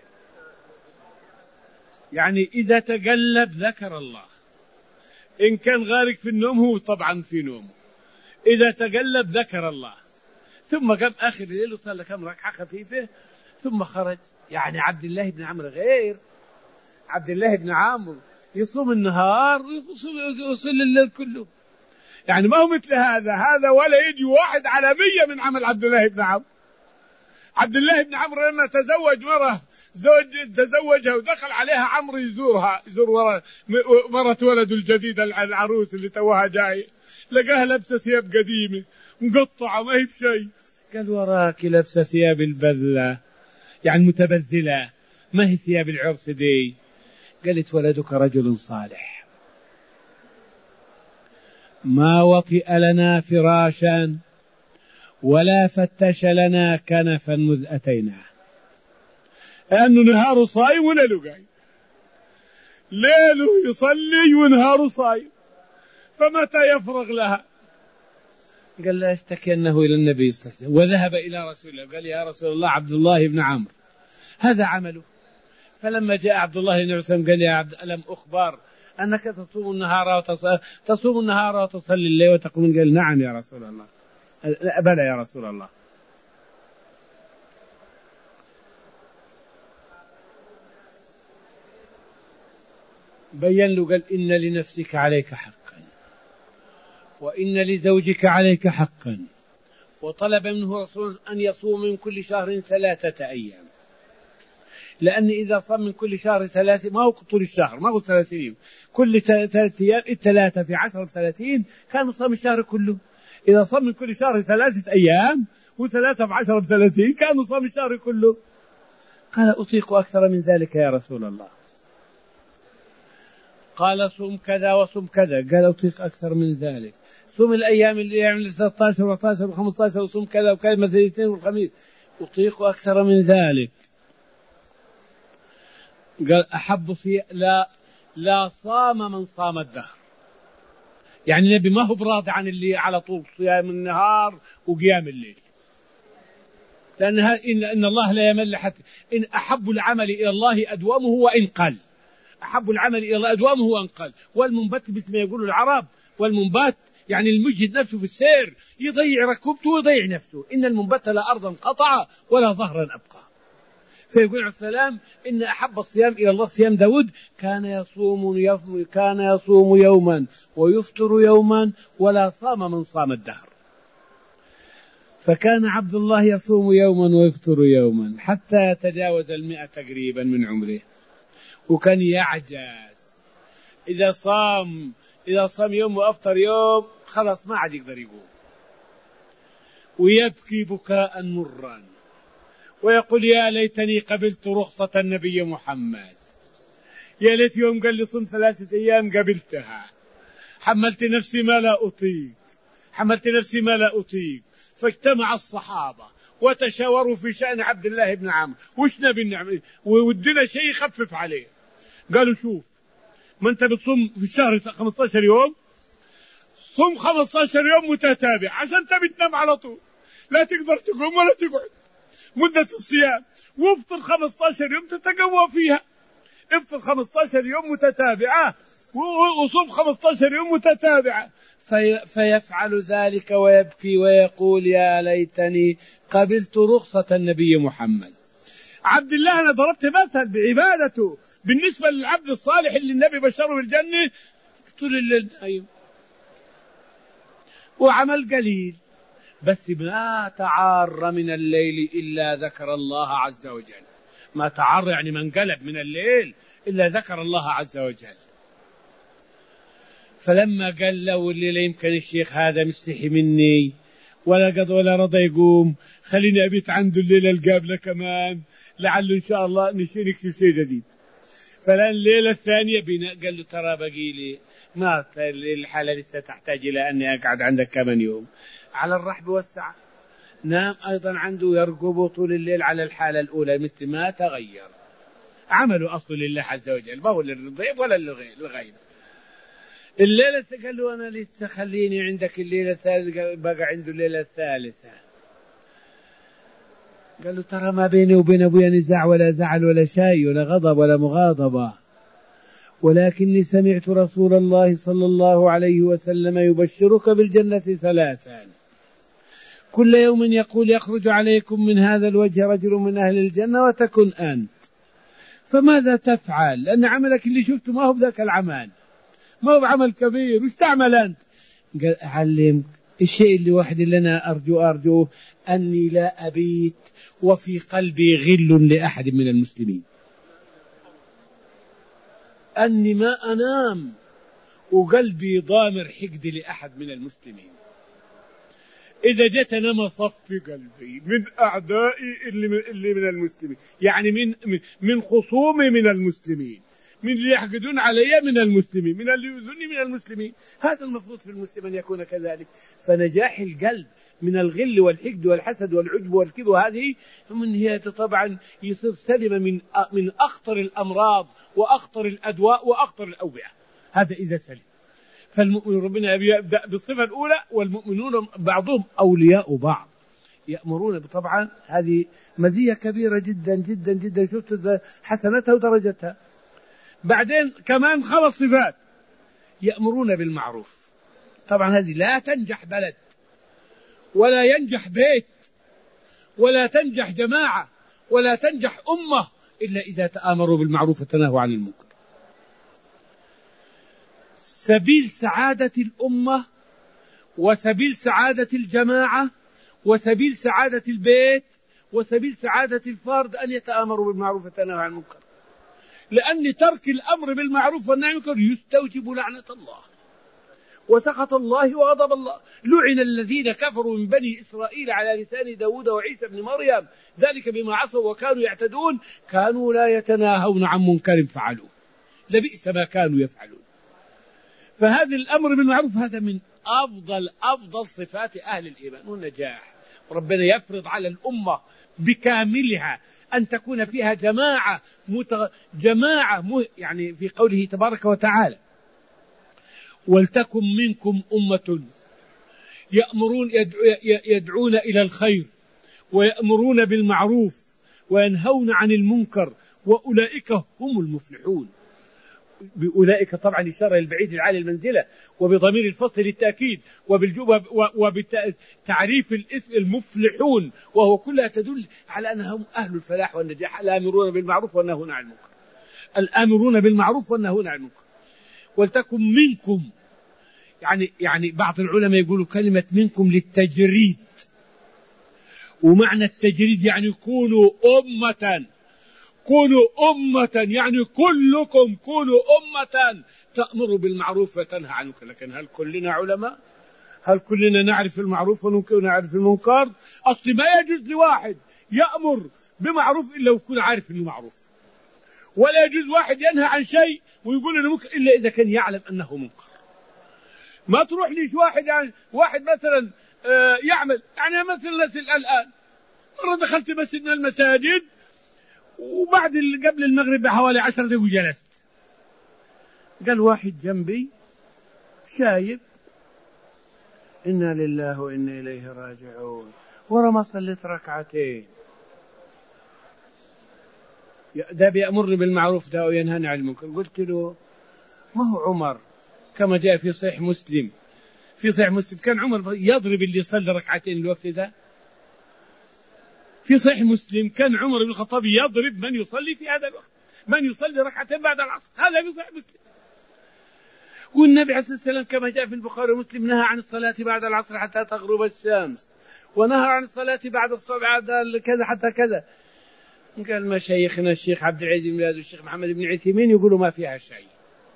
يعني إذا تقلب ذكر الله، إن كان غارق في النوم هو طبعا في نومه، إذا تقلب ذكر الله. ثم قام آخر الليل وصلى كم ركعة خفيفة ثم خرج. يعني عبد الله بن عمرو غير. عبد الله بن عمرو يصوم النهار ويصلي الليل كله، يعني ما هو مثل هذا هذا ولا يجي واحد على مية من عمل عبد الله بن عمرو. عبد الله بن عمرو لما تزوج مرة زوج تزوجها ودخل عليها عمرو يزورها، يزور مرة ولده الجديد العروس اللي توها جاي، لقاها لابسة ثياب قديمة مقطعة ما هي بشيء. قال: وراك لابسة ثياب البذلة، يعني متبذلة، ما هي ثياب العرس دي. قالت: ولدك رجل صالح ما وطئ لنا فراشا ولا فتش لنا كنفا مذ أتيناه. لأنه نهاره صايم وليله قايم، ليله يصلي ونهاره صايم، فمتى يفرغ لها؟ قال: لا اشتكي أنه إلى النبي صلى الله عليه وسلم، وذهب إلى رسول الله قال: يا رسول الله عبد الله بن عمرو هذا عمله. فلما جاء عبد الله النبي صلى الله عليه وسلم قال: يا عبد ألم أخبر أنك تصوم النهار وتصلي تصوم النهار وتصلي الليل وتقوم؟ قال: نعم يا رسول الله. لا بلى يا رسول الله. بين له قال: إن لنفسك عليك حقا، وإن لزوجك عليك حقا. وطلب منه رسول أن يصوم من كل شهر ثلاثة أيام، لأن إذا صام من كل شهر ثلاثة ما هو طول الشهر، ما هو ثلاثين، كل ثلاثة أيام الثلاثة في عشرة بثلاثين كان صام الشهر كله. إذا صام من كل شهر ثلاثة أيام وثلاثة بعشرة بثلاثين كان صام الشهر كله. قال: أطيق أكثر من ذلك يا رسول الله. قال صوم كذا وصوم كذا، قال أطيق أكثر من ذلك. صوم الأيام اللي يعمل ثلاثة عشر وأربعة عشر وخمسة عشر وصوم كذا وكذا مثل الاثنين والخميس، أطيق أكثر من ذلك. قال أحب في لا لا صام من صام الدهر. يعني النبي ما هو براضي عن اللي على طول صيام النهار وقيام الليل، لأن إن, إن الله لا يمل حتى إن أحب العمل إلى الله أدومه وإن قل. أحب العمل إلى الله أدومه وإن قل. والمنبت مثل ما يقول العرب، والمنبت يعني المجهد نفسه في السير يضيع ركوبته ويضيع نفسه. إن المنبت لا أرضا قطع ولا ظهرا أبقى. فيقول عليه السلام إن أحب الصيام إلى الله صيام داود، كان يصوم يوم كان يصوم يوما ويفطر يوما ولا صام من صام الدهر. فكان عبد الله يصوم يوما ويفطر يوما حتى يتجاوز المئة تقريبا من عمره، وكان يعجز إذا صام إذا صام يوم وأفطر يوم خلاص ما عاد يقدر يقوم، ويبكي بكاء مرا ويقول يا ليتني قبلت رخصة النبي محمد، يا ليت يوم قال لي صم ثلاثة أيام قبلتها، حملت نفسي ما لا أطيق حملت نفسي ما لا أطيق. فاجتمع الصحابة وتشاوروا في شأن عبد الله بن عمرو، وش نبي نعمل ودنا شيء يخفف عليه. قالوا شوف، ما أنت بتصوم في الشهر خمسة عشر يوم، صم خمسة عشر يوم متتابع عشان تبي تنام على طول، لا تقدر تقوم ولا تقعد مدة الصيام، وافطر خمسة عشر يوم تتقوى فيها. افطر خمسة عشر يوم متتابعة وصوم خمسة عشر يوم متتابعة. في فيفعل ذلك ويبكي ويقول يا ليتني قبلت رخصة النبي محمد. عبد الله أنا ضربت مثل بعبادته بالنسبة للعبد الصالح اللي النبي بشره بالجنة، طول الليل نايم وعمل قليل، بس ما تعار من الليل إلا ذكر الله عز وجل. ما تعار يعني ما انقلب من الليل إلا ذكر الله عز وجل. فلما قال له الليلة يمكن الشيخ هذا مستحي مني ولا قد ولا رضى يقوم، خليني أبيت عنده الليلة القابلة كمان لعله إن شاء الله نشي نكتب شيء جديد. فلان الليلة الثانية بنا قال له ترى بقي لي ما الحالة لسه تحتاج إلى أني أقعد عندك كمان يوم على الرحب والسعة. نام أيضا عنده يرقب طول الليل على الحالة الأولى مثل ما تغير عمله أصل لله عز وجل، ما هو للضيف ولا للغيب. الليلة قال له أنا لسه خليني عندك الليلة الثالثة، بقى عنده الليلة الثالثة. قال له ترى ما بيني وبين أبويا نزاع ولا زعل ولا شيء ولا غضب ولا مغاضبة، ولكني سمعت رسول الله صلى الله عليه وسلم يبشرك بالجنة ثلاثا، كل يوم يقول يخرج عليكم من هذا الوجه رجل من أهل الجنة وتكن أنت، فماذا تفعل؟ لأن عملك اللي شفته ما هو بذاك العمل، ما هو بعمل كبير، وش تعمل أنت؟ قال أعلمك الشيء اللي واحد اللي أنا أرجو أرجوه أني لا أبيت وفي قلبي غل لأحد من المسلمين، أني ما أنام وقلبي ضامر حقد لأحد من المسلمين. إذا جت أنا أصفي قلبي من أعدائي اللي من, اللي من المسلمين، يعني من من خصومي من المسلمين، من اللي يحقدون علي من المسلمين، من اللي يؤذوني من المسلمين. هذا المفروض في المسلم أن يكون كذلك. فنجاح القلب من الغل والحقد والحسد والعجب والكبر هذه من هي طبعا يصير سلم من من أخطر الأمراض وأخطر الأدواء وأخطر الأوبئة. هذا إذا سلم. فالمؤمن ربنا يبدأ بالصفة الأولى، والمؤمنون بعضهم أولياء بعض يأمرون طبعا، هذه مزية كبيرة جدا جدا جدا، شفت حسنتها ودرجتها. بعدين كمان خمس صفات، يأمرون بالمعروف. طبعا هذه لا تنجح بلد ولا ينجح بيت ولا تنجح جماعة ولا تنجح أمة إلا إذا تآمروا بالمعروف وتناهوا عن المنكر. سبيل سعادة الأمة وسبيل سعادة الجماعة وسبيل سعادة البيت وسبيل سعادة الفرد أن يتآمروا بالمعروف وتناهوا عن المنكر، لأن ترك الأمر بالمعروف والنهي عن المنكر يستوجب لعنة الله وسخط الله وغضب الله. لعن الذين كفروا من بني إسرائيل على لسان داود وعيسى بن مريم، ذلك بما عصوا وكانوا يعتدون، كانوا لا يتناهون عن منكر فعلوه، لبئس ما كانوا يفعلون. فهذا الأمر بالمعروف هذا من أفضل أفضل صفات أهل الإيمان والنجاح. ربنا يفرض على الأمة بكاملها أن تكون فيها جماعة متغ... جماعة م... يعني في قوله تبارك وتعالى ولتكن منكم أمة يأمرون يدعو... يدعون إلى الخير ويأمرون بالمعروف وينهون عن المنكر وأولئك هم المفلحون. بأولئك طبعا إشارة البعيد العالي المنزلة وبضمير الفصل للتأكيد وبتعريف الاسم المفلحون، وهو كلها تدل على أنهم أهل الفلاح والنجاح، الآمرون بالمعروف والناهون عن المنكر، الآمرون بالمعروف والناهون عن المنكر. ولتكن منكم يعني يعني بعض العلماء يقولوا كلمة منكم للتجريد، ومعنى التجريد يعني كونوا أمة، كونوا أمة يعني كلكم كونوا أمة تأمر بالمعروف وتنهى عن المنكر. لكن هل كلنا علماء؟ هل كلنا نعرف المعروف ونعرف المنكر؟ أصل ما يجوز لواحد يأمر بمعروف إلا ويكون عارف إنه معروف، ولا يجوز واحد ينهى عن شيء ويقول إنه منكر إلا إذا كان يعلم أنه منكر. ما تروح ليش واحد يعني واحد مثلا آه يعمل يعني مثلا الآن مرة دخلت مسجد من المساجد وبعد قبل المغرب بحوالي عشر دقائق جلست، قال واحد جنبي شايب إنا لله وإنا إليه راجعون ورا ما صليت ركعتين، ده بيأمر بالمعروف ده وينهى عن المنكر. قلت له ما هو عمر كما جاء في صحيح مسلم في صحيح مسلم كان عمر يضرب اللي يصلي ركعتين الوقت ده. في صحيح مسلم كان عمر بن الخطاب يضرب من يصلي في هذا الوقت، من يصلي ركعتين بعد العصر، هذا في صحيح مسلم. والنبي عليه الصلاة والسلام كما جاء في البخاري ومسلم نهى عن الصلاة بعد العصر حتى تغرب الشمس، ونهى عن الصلاة بعد الصبح بعد كذا حتى كذا. قال مشايخنا الشيخ عبد العزيز بن باز والشيخ محمد بن عثيمين يقولوا ما فيها شيء.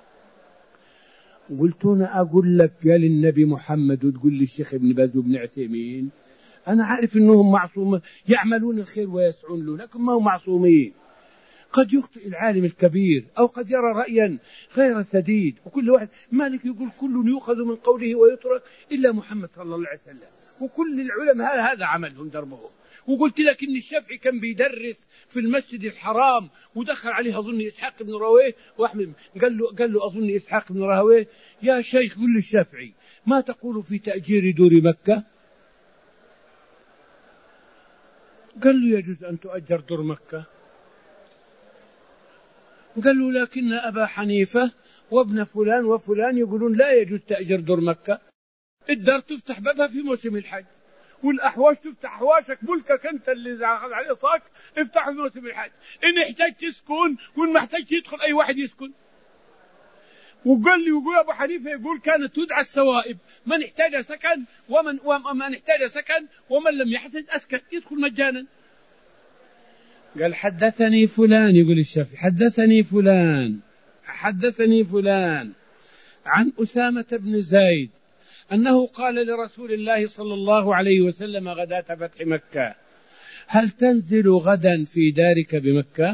قلت أنا أقول لك قال النبي محمد وتقول لي الشيخ ابن باز وابن عثيمين؟ أنا عارف أنهم معصومين يعملون الخير ويسعون له، لكن ما هم معصومين. قد يخطئ العالم الكبير أو قد يرى رأيا غير سديد، وكل واحد مالك يقول كل يؤخذ من قوله ويترك إلا محمد صلى الله عليه وسلم، وكل العلماء هذا عملهم دربهم. وقلت لك إن الشافعي كان بيدرس في المسجد الحرام ودخل عليه أظن إسحاق بن راهويه وأحمد، قال له قال له أظن إسحاق بن راهويه يا شيخ قل للشافعي ما تقول في تأجير دور مكة؟ قال له يجوز أن تؤجر دور مكة. قال له لكن أبا حنيفة وابن فلان وفلان يقولون لا يجوز تأجير دور مكة، الدار تفتح بابها في موسم الحج، والأحواش تفتح أحواشك ملكك أنت اللي أخذ عليه صاك افتحه في موسم الحج، إن احتاج تسكن وإن ما احتاج يدخل أي واحد يسكن. وقال لي ويقول أبو حنيفة يقول كانت تدعى السوائب، من احتاج سكن ومن ومن احتاج سكن ومن لم يحتاج أسكن يدخل مجانا. قال حدثني فلان يقول الشافعي حدثني فلان حدثني فلان عن أسامة بن زيد أنه قال لرسول الله صلى الله عليه وسلم غداة فتح مكة هل تنزل غدا في دارك بمكة؟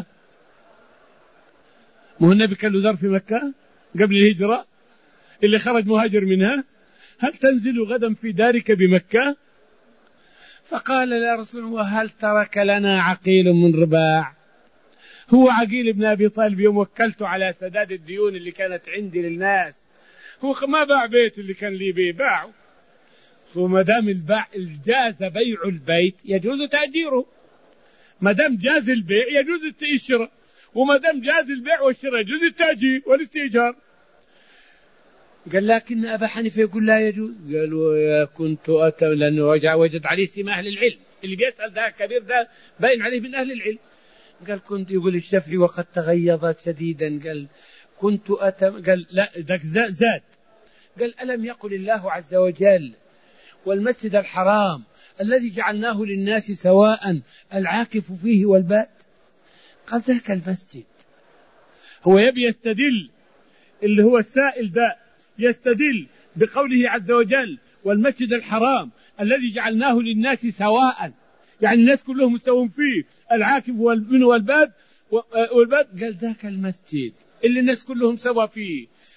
مو النبي كان له دار في مكة قبل الهجرة اللي خرج مهاجر منها، هل تنزل غدا في دارك بمكة؟ فقال يا رسول الله هل ترك لنا عقيل من رباع؟ هو عقيل بن أبي طالب يوم وكلته على سداد الديون اللي كانت عندي للناس هو ما باع بيت اللي كان لي بيه باعه، وما دام الباع جاز بيع البيت يجوز تأجيره، ما دام جاز البيع يجوز الشراء، وما دام جاز البيع والشراء يجوز التأجير والاستئجار. قال لكن أبا حنيفة يقول لا يجوز. قالوا يا كنت أتى لأنه وجد عليه سمة أهل العلم، اللي بيسأل ده كبير ده باين عليه من أهل العلم. قال كنت يقول الشافعي وقد تغيظ شديدا، قال كنت أتى قال لا ذاك زاد قال ألم يقل الله عز وجل والمسجد الحرام الذي جعلناه للناس سواء العاكف فيه والباد؟ قال ذاك المسجد. هو يبي يستدل اللي هو السائل ده يستدل بقوله عز وجل والمسجد الحرام الذي جعلناه للناس سواء، يعني الناس كلهم مستوون فيه العاكف والباد والباد. قال ذاك المسجد اللي الناس كلهم سوا فيه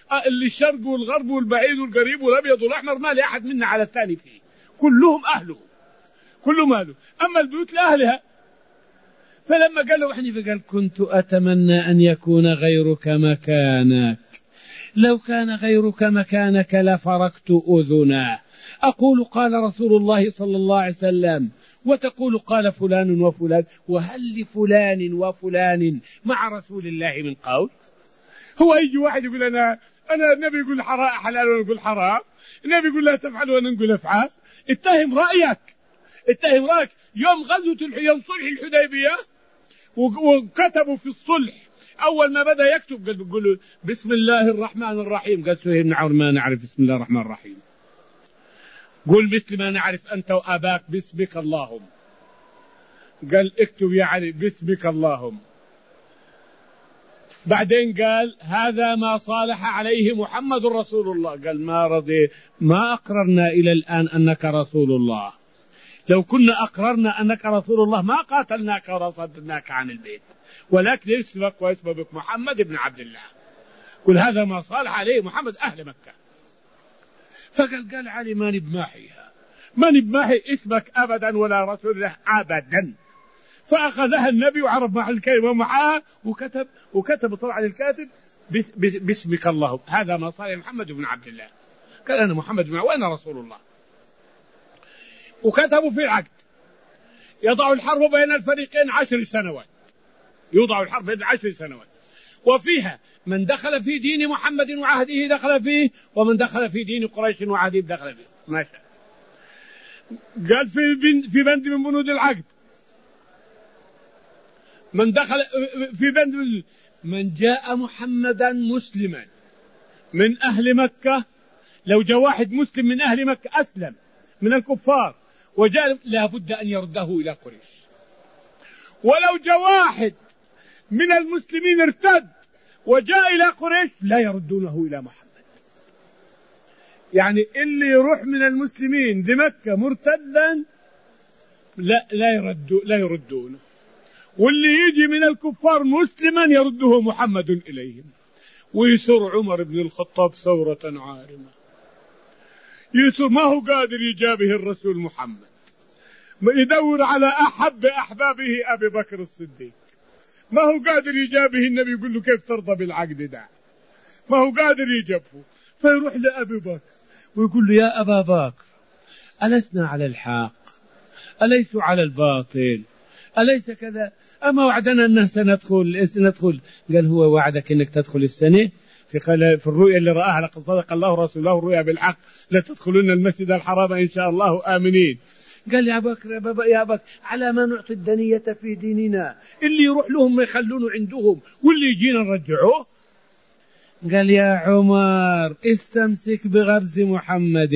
اللي الشرق والغرب والبعيد والقريب والأبيض والأحمر ما لي أحد منا على الثاني فيه، كلهم أهله، كلهم أهله، أما البيوت لأهلها. فلما قال له حنيفة قال كنت أتمنى أن يكون غيرك مكانك، لو كان غيرك مكانك لفرقت أذناه، أقول قال رسول الله صلى الله عليه وسلم وتقول قال فلان وفلان، وهل لفلان وفلان مع رسول الله من قول؟ هو يجي واحد يقول أنا أنا النبي يقول حلال وأنا نقول حرام، النبي يقول لا تفعل وأنا نقول افعل. اتهم رأيك، اتهم رأيك. يوم غزوة يوم صلح الحديبية وكتبوا في الصلح، أول ما بدأ يكتب قال بيقولوا بسم الله الرحمن الرحيم، قال سهيل بن عمرو ما نعرف بسم الله الرحمن الرحيم، قل مثل ما نعرف أنت وآباك باسمك اللهم. قال اكتب يا علي باسمك اللهم. بعدين قال هذا ما صالح عليه محمد رسول الله، قال ما رضي ما أقررنا إلى الآن أنك رسول الله، لو كنا أقررنا أنك رسول الله ما قاتلناك ورصدناك عن البيت، ولكن اسمك واسمك محمد بن عبد الله، قل هذا ما صالح عليه محمد أهل مكة. فقال قال علي ماني بماحيها، ماني بماحي اسمك أبدا ولا رسول الله أبدا. فأخذها النبي وعرف مع الكلمة معها وكتب وكتب طبعا الكاتب باسمك الله، هذا ما صالح محمد بن عبد الله، قال أنا محمد بن وأنا رسول الله. وكتبوا في العقد يضع الحرب بين الفريقين عشر سنوات، يوضع الحرب بين عشر سنوات، وفيها من دخل في دين محمد وعهده دخل فيه، ومن دخل في دين قريش وعهده دخل فيه. ما شاء. قال في في بند من بنود العقد من دخل في بند من جاء محمدا مسلما من أهل مكة، لو جاء واحد مسلم من أهل مكة أسلم من الكفار وجاء لابد أن يرده إلى قريش، ولو جاء واحد من المسلمين ارتد وجاء إلى قريش لا يردونه إلى محمد. يعني اللي يروح من المسلمين لمكة مرتدا لا لا يردوا لا يردونه، واللي يجي من الكفار مسلما يرده محمد إليهم. ويسر عمر بن الخطاب ثورة عارمة، يسر ما هو قادر يجابه الرسول محمد، يدور على أحب أحبابه أبي بكر الصديق، ما هو قادر يجابه النبي يقول له كيف ترضى بالعقد ده، ما هو قادر يجابه. فيروح لأبي بكر ويقول له يا أبا بكر ألسنا على الحق، أليسوا على الباطل، أليس كذا، أما وعدنا أنه سندخل سندخل قال هو وعدك أنك تدخل السنة في في الرؤيا اللي رآها لقد صدق الله رسوله الرؤيا بالحق لا تدخلون المسجد الحرام إن شاء الله آمنين. قال يا بكر يا بابا يا بكر على ما نعطي الدنية في ديننا، اللي يروح لهم ما يخلونه عندهم واللي يجينا نرجعوه. قال يا عمر استمسك بغرز محمد،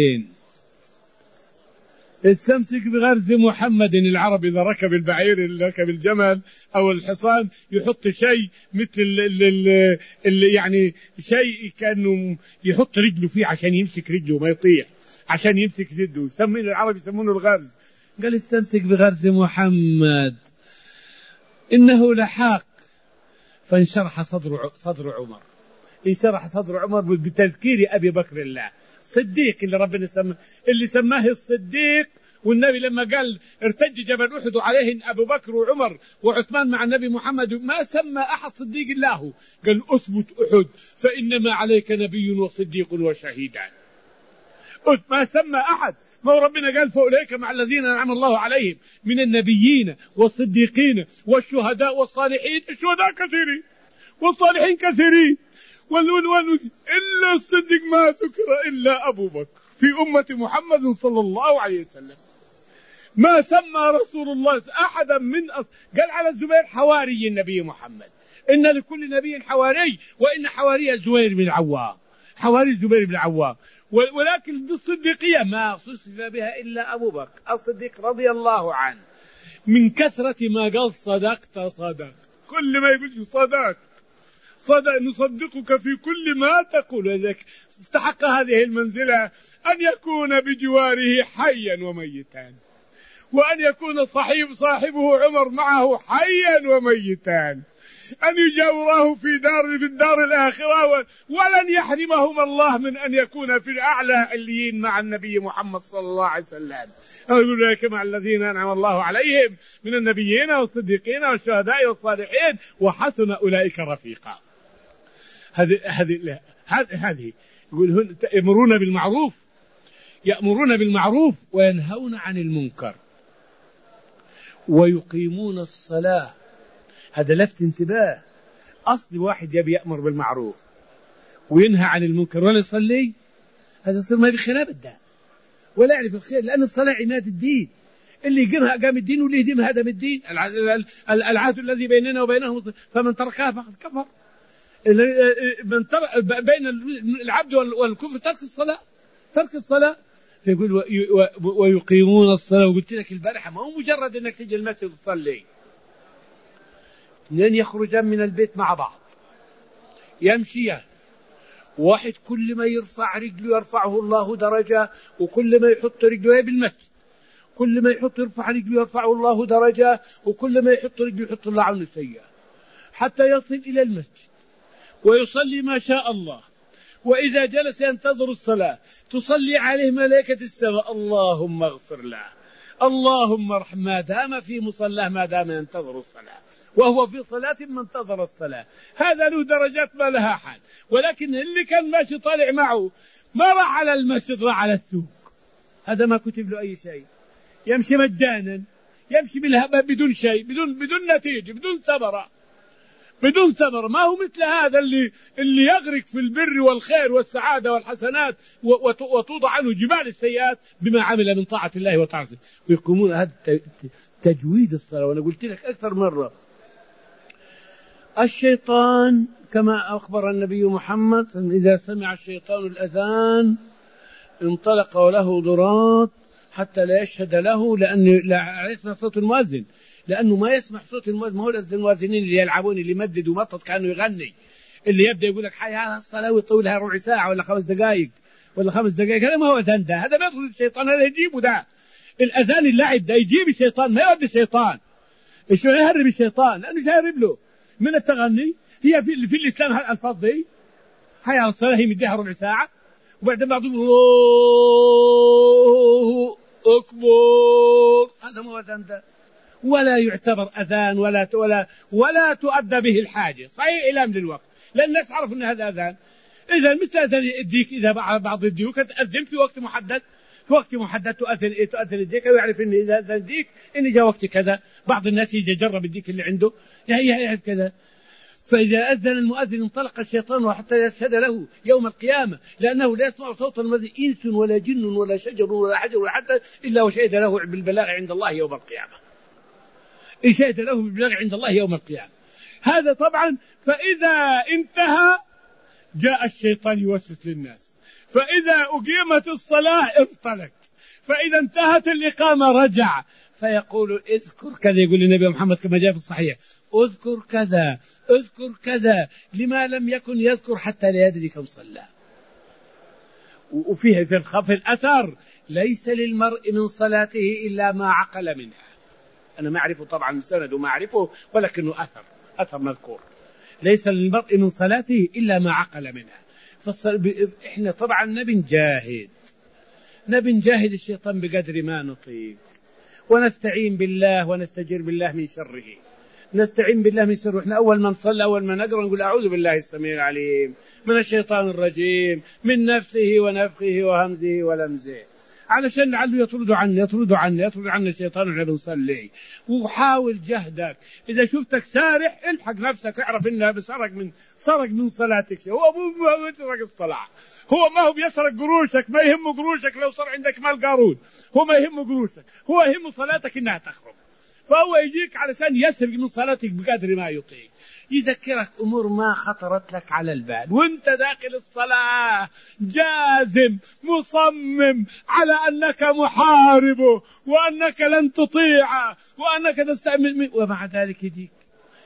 استمسك بغرز محمد. العرب إذا ركب البعير اللي ركب الجمل أو الحصان يحط شيء مثل اللي يعني شيء كأنه يحط رجله فيه عشان يمسك رجله ما يطيح، عشان يمسك جده، يسمونه العرب يسمونه الغرز. قال استمسك بغرز محمد إنه لحق. فانشرح صدر صدر عمر، انشرح صدر عمر بتذكير أبي بكر الله صديق اللي ربنا سماه، اللي سماه الصديق. والنبي لما قال ارتج جبل أحد عليه أبو بكر وعمر وعثمان مع النبي محمد ما سمى أحد صديق الله، قال أثبت أحد فإنما عليك نبي وصديق وشهيدان. ما سمى أحد، ما ربنا قال فأولئك مع الذين أنعم الله عليهم من النبيين والصديقين والشهداء والصالحين. الشهداء كثيرين والصالحين كثيرين إلا الصديق ما ذكر إلا أبو بكر في أمة محمد صلى الله عليه وسلم. ما سمى رسول الله أحدا من أص... قال على الزبير حواري النبي محمد، إن لكل نبي حواري، وإن حواري الزبير بن العوام، حواري الزبير بن العوام. ولكن بالصديقية ما صف بها إلا أبو بكر الصديق رضي الله عنه، من كثرة ما قال صدقت صدق، كل ما يقول صدق صدق نصدقك في كل ما تقول. لذلك استحق هذه المنزلة أن يكون بجواره حيا وميتا، وأن يكون صاحب صاحبه عمر معه حيا وميتا، أن يجاوراه في دار في الدار الآخرة، ولن يحرمهم الله من أن يكون في الأعلى عليين مع النبي محمد صلى الله عليه وسلم. يقول لك مع الذين أنعم الله عليهم من النبيين والصديقين والشهداء والصالحين وحسن أولئك رفيقا. هذه هذه هذه يقول يأمرون بالمعروف يأمرون بالمعروف وينهون عن المنكر ويقيمون الصلاة. هذا لفت انتباه. أصل واحد يبي يأمر بالمعروف وينهى عن المنكر ولا يصلي، هذا يصير ما بخراب الدين ولا يعرف الخير، لأن الصلاة عماد الدين. اللي يقيمها قام الدين واللي يهدمها هدم الدين. العهد الذي بيننا وبينهم فمن تركها فقد كفر. من ترك بين العبد والكفر ترك الصلاة ترك الصلاة يقول ويقيمون الصلاة. وقلت لك البارحة ما هو مجرد أنك تجي المسجد وتصلي، اثنين يخرجان من البيت مع بعض يمشيان، واحد كل ما يرفع رجله يرفعه الله درجة، وكل ما يحط رجله بالمسجد كل ما يحط يرفع رجله يرفعه الله درجة، وكل ما يحط رجله يحط الله عنه سيئة، حتى يصل إلى المسجد ويصلي ما شاء الله. وإذا جلس ينتظر الصلاة تصلي عليه ملائكة السماء اللهم اغفر له اللهم ارحم، ما دام في مصلاه ما دام ينتظر الصلاة وهو في صلاة ما انتظر الصلاة. هذا له درجات ما لها حد. ولكن اللي كان ماشي طالع معه ما راح على المسجد، راح على السوق، هذا ما كتب له أي شيء، يمشي مجانا، يمشي بالهباء بدون شيء، بدون بدون نتيجة، بدون ثمرة بدون ثمر. ما هو مثل هذا اللي اللي يغرق في البر والخير والسعادة والحسنات وتوضع عنه جبال السيئات بما عمل من طاعة الله وطاعته. ويقومون هذا تجويد الصلاة. وأنا قلت لك أكثر مرة الشيطان كما أخبر النبي محمد إذا سمع الشيطان الأذان انطلق وله ضراط حتى لا يشهد له، لأنه لا يسمع صوت المؤذن، لأنه ما يسمع صوت المؤذن. ما هو المؤذنين اللي يلعبون اللي يمدد ومطط كأنه يغني، اللي يبدأ يقول لك حي على الصلاة ويطولها ربع ساعة ولا خمس دقائق ولا خمس دقائق. هذا ما هو أذان، ده هذا ما يدخل الشيطان، هذا يجيبه. ده الأذان اللعب ده يجيب الشيطان، ما يودي الشيطان. إيش يهرب الشيطان؟ لأنه يهرب له من التغني. هي في في الإسلام هالألفاظ دي حي على الصلاة هي مديها ربع ساعة، وبعدين بعضهم الله أكبر. هذا ما هو أذان ده، ولا يعتبر أذان ولا ولا ولا تؤدى به الحاجة. صحيح إعلام للوقت، لأن الناس عرف أن هذا أذان. إذا مثل أذان الديك، إذا بعض الديوك تأذن في وقت محدد، في وقت محدد تؤذن تؤذن الديك، ويعرف إن إذا أذن الديك إن جاء وقت كذا. بعض الناس يجي يجرب الديك اللي عنده يعني يعرف كذا. فإذا أذن المؤذن انطلق الشيطان وحتى يشهد له يوم القيامة، لأنه لا يسمع صوت المؤذن إنس ولا جن ولا شجر ولا حجر ولا حتى إلا وشهد له بالبلاغ عند الله يوم القيامة. شهد له بالبلاغ عند الله يوم القيامة. هذا طبعا. فإذا انتهى جاء الشيطان يوسوس للناس، فإذا أقيمت الصلاة انطلق، فإذا انتهت الإقامة رجع فيقول اذكر كذا. يقول النبي محمد كما جاء في الصحيح اذكر كذا اذكر كذا، لما لم يكن يذكر حتى لا يدري كم صلى. وفيه في الخف الأثر ليس للمرء من صلاته إلا ما عقل منها. أنا ما أعرفه طبعا من سند وما أعرفه، ولكنه أثر أثر مذكور. ليس للمرء من صلاته إلا ما عقل منها. فالصل... إحنا طبعا نبي نجاهد نبي نجاهد الشيطان بقدر ما نطيق، ونستعين بالله ونستجير بالله من شره. نستعين بالله من شره. إحنا أول ما نصلي أول ما نقرأ نقول أعوذ بالله السميع العليم من الشيطان الرجيم من نفسه ونفخه وهمزه ولمزه، علشان لعله يطرد عنا يطرد عنا يطرد عنا الشيطان وإحنا بنصلي. وحاول جهدك، إذا شفتك سارح الحق نفسك، اعرف إنها بسرق من سرق من صلاتك. هو مو يسرق الصلاة، هو ما هو بيسرق قروشك، ما يهمه قروشك. لو صار عندك مال قارون هو ما يهمه قروشك، هو يهمه صلاتك إنها تخرب. فهو يجيك علشان يسرق من صلاتك بقدر ما يطيق، يذكرك أمور ما خطرت لك على البال وانت داخل الصلاة، جازم مصمم على أنك محاربه وأنك لن تطيعه وأنك تستعمل، ومع ذلك يجيك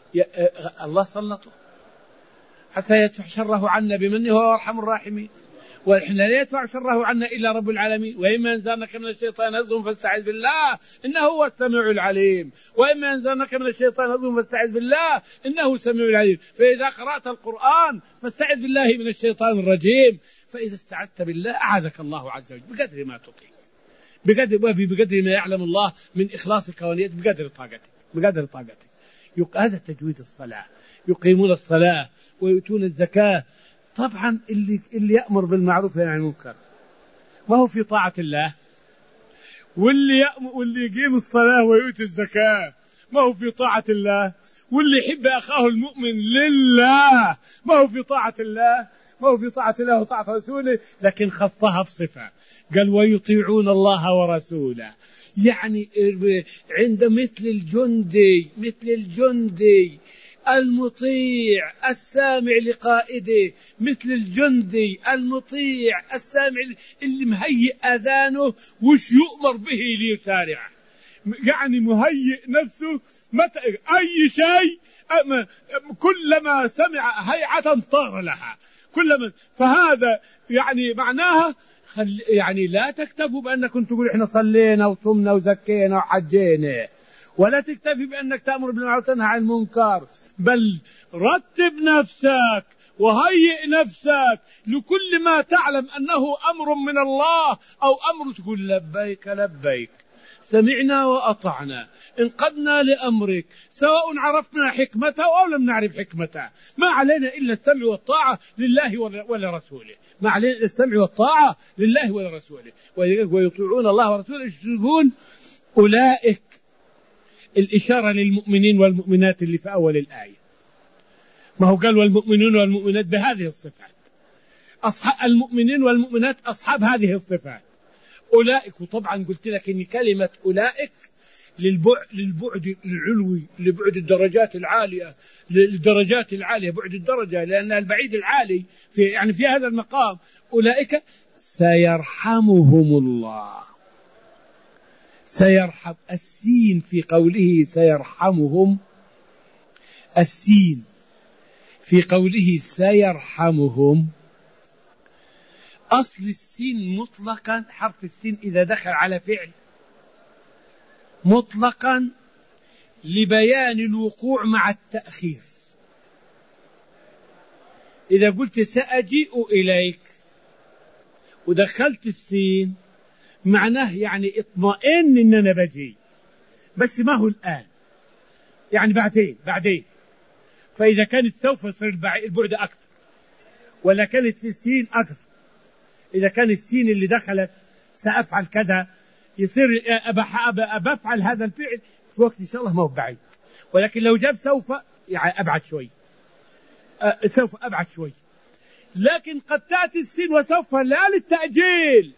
الله سلطه حتى يدفع شره عنا بمنه وهو أرحم الراحمين. ونحن لا يدفع شره عنا إلا رب العالمين. وإما ينزغنك من الشيطان نزغ فاستعذ بالله إنه هو السميع العليم، وإما ينزغنك من الشيطان نزغ فاستعذ بالله إنه السميع العليم. فإذا قرأت القرآن فاستعذ بالله من الشيطان الرجيم. فإذا استعذت بالله أعاذك الله عز وجل بقدر ما تطيق، بقدر بقدر ما يعلم الله من إخلاصك ونيتك، بقدر طاقتك بقدر طاقتك. هذا تجويد الصلاة. يقيمون الصلاة ويؤتون الزكاة. طبعا اللي اللي يأمر بالمعروف وينهى عن المنكر ما هو في طاعة الله، واللي يأمر واللي يقيم الصلاة ويؤتي الزكاة ما هو في طاعة الله، واللي يحب أخاه المؤمن لله ما هو في طاعة الله، ما هو في طاعة الله وطاعة رسوله. لكن خصها بصفة، قال ويطيعون الله ورسوله. يعني عند مثل الجندي مثل الجندي المطيع السامع لقائده، مثل الجندي المطيع السامع اللي مهيئ أذانه وش يؤمر به ليسارع، يعني مهيئ نفسه متى أي شيء كلما سمع هيعة طار لها كلما. فهذا يعني معناها يعني لا تكتفوا بأنكم تقولوا إحنا صلينا وصمنا وزكينا وحجينا، ولا تكتفي بأنك تأمر بالمعروف وتنهى عن المنكر، بل رتب نفسك وهيئ نفسك لكل ما تعلم أنه أمر من الله أو أمر تقول لبيك لبيك سمعنا وأطعنا انقدنا لأمرك، سواء عرفنا حكمته أو لم نعرف حكمته، ما علينا إلا السمع والطاعة لله ولرسوله، ما علينا إلا السمع والطاعة لله ولرسوله. ويطيعون الله ورسوله يشركون أولئك. الإشارة للمؤمنين والمؤمنات اللي في أول الآية، ما هو قال والمؤمنون والمؤمنات بهذه الصفات، أصحاب المؤمنين والمؤمنات أصحاب هذه الصفات أولئك. وطبعا قلت لك إن كلمة أولئك للبعد, للبعد العلوي، لبعد الدرجات العالية، للدرجات العالية، بعد الدرجة لأن البعيد العالي في يعني في هذا المقام. أولئك سيرحمهم الله. سيرحم السين في قوله سيرحمهم، السين في قوله سيرحمهم أصل السين مطلقا، حرف السين إذا دخل على فعل مطلقا لبيان الوقوع مع التأخير. إذا قلت سأجيء إليك ودخلت السين معناه يعني اطمئن إن أنا بجي، بس ما هو الآن، يعني بعدين بعدين. فإذا كانت سوف يصير البعد أكثر، ولا كانت السين أكثر. إذا كان السين اللي دخلت سأفعل كذا يصير أبفعل هذا الفعل في وقت إن شاء الله ما هو بعيد. ولكن لو جاب سوف يعني أبعد شوي، أه سوف أبعد شوي. لكن قد تأتي السين وسوف لا للتأجيل،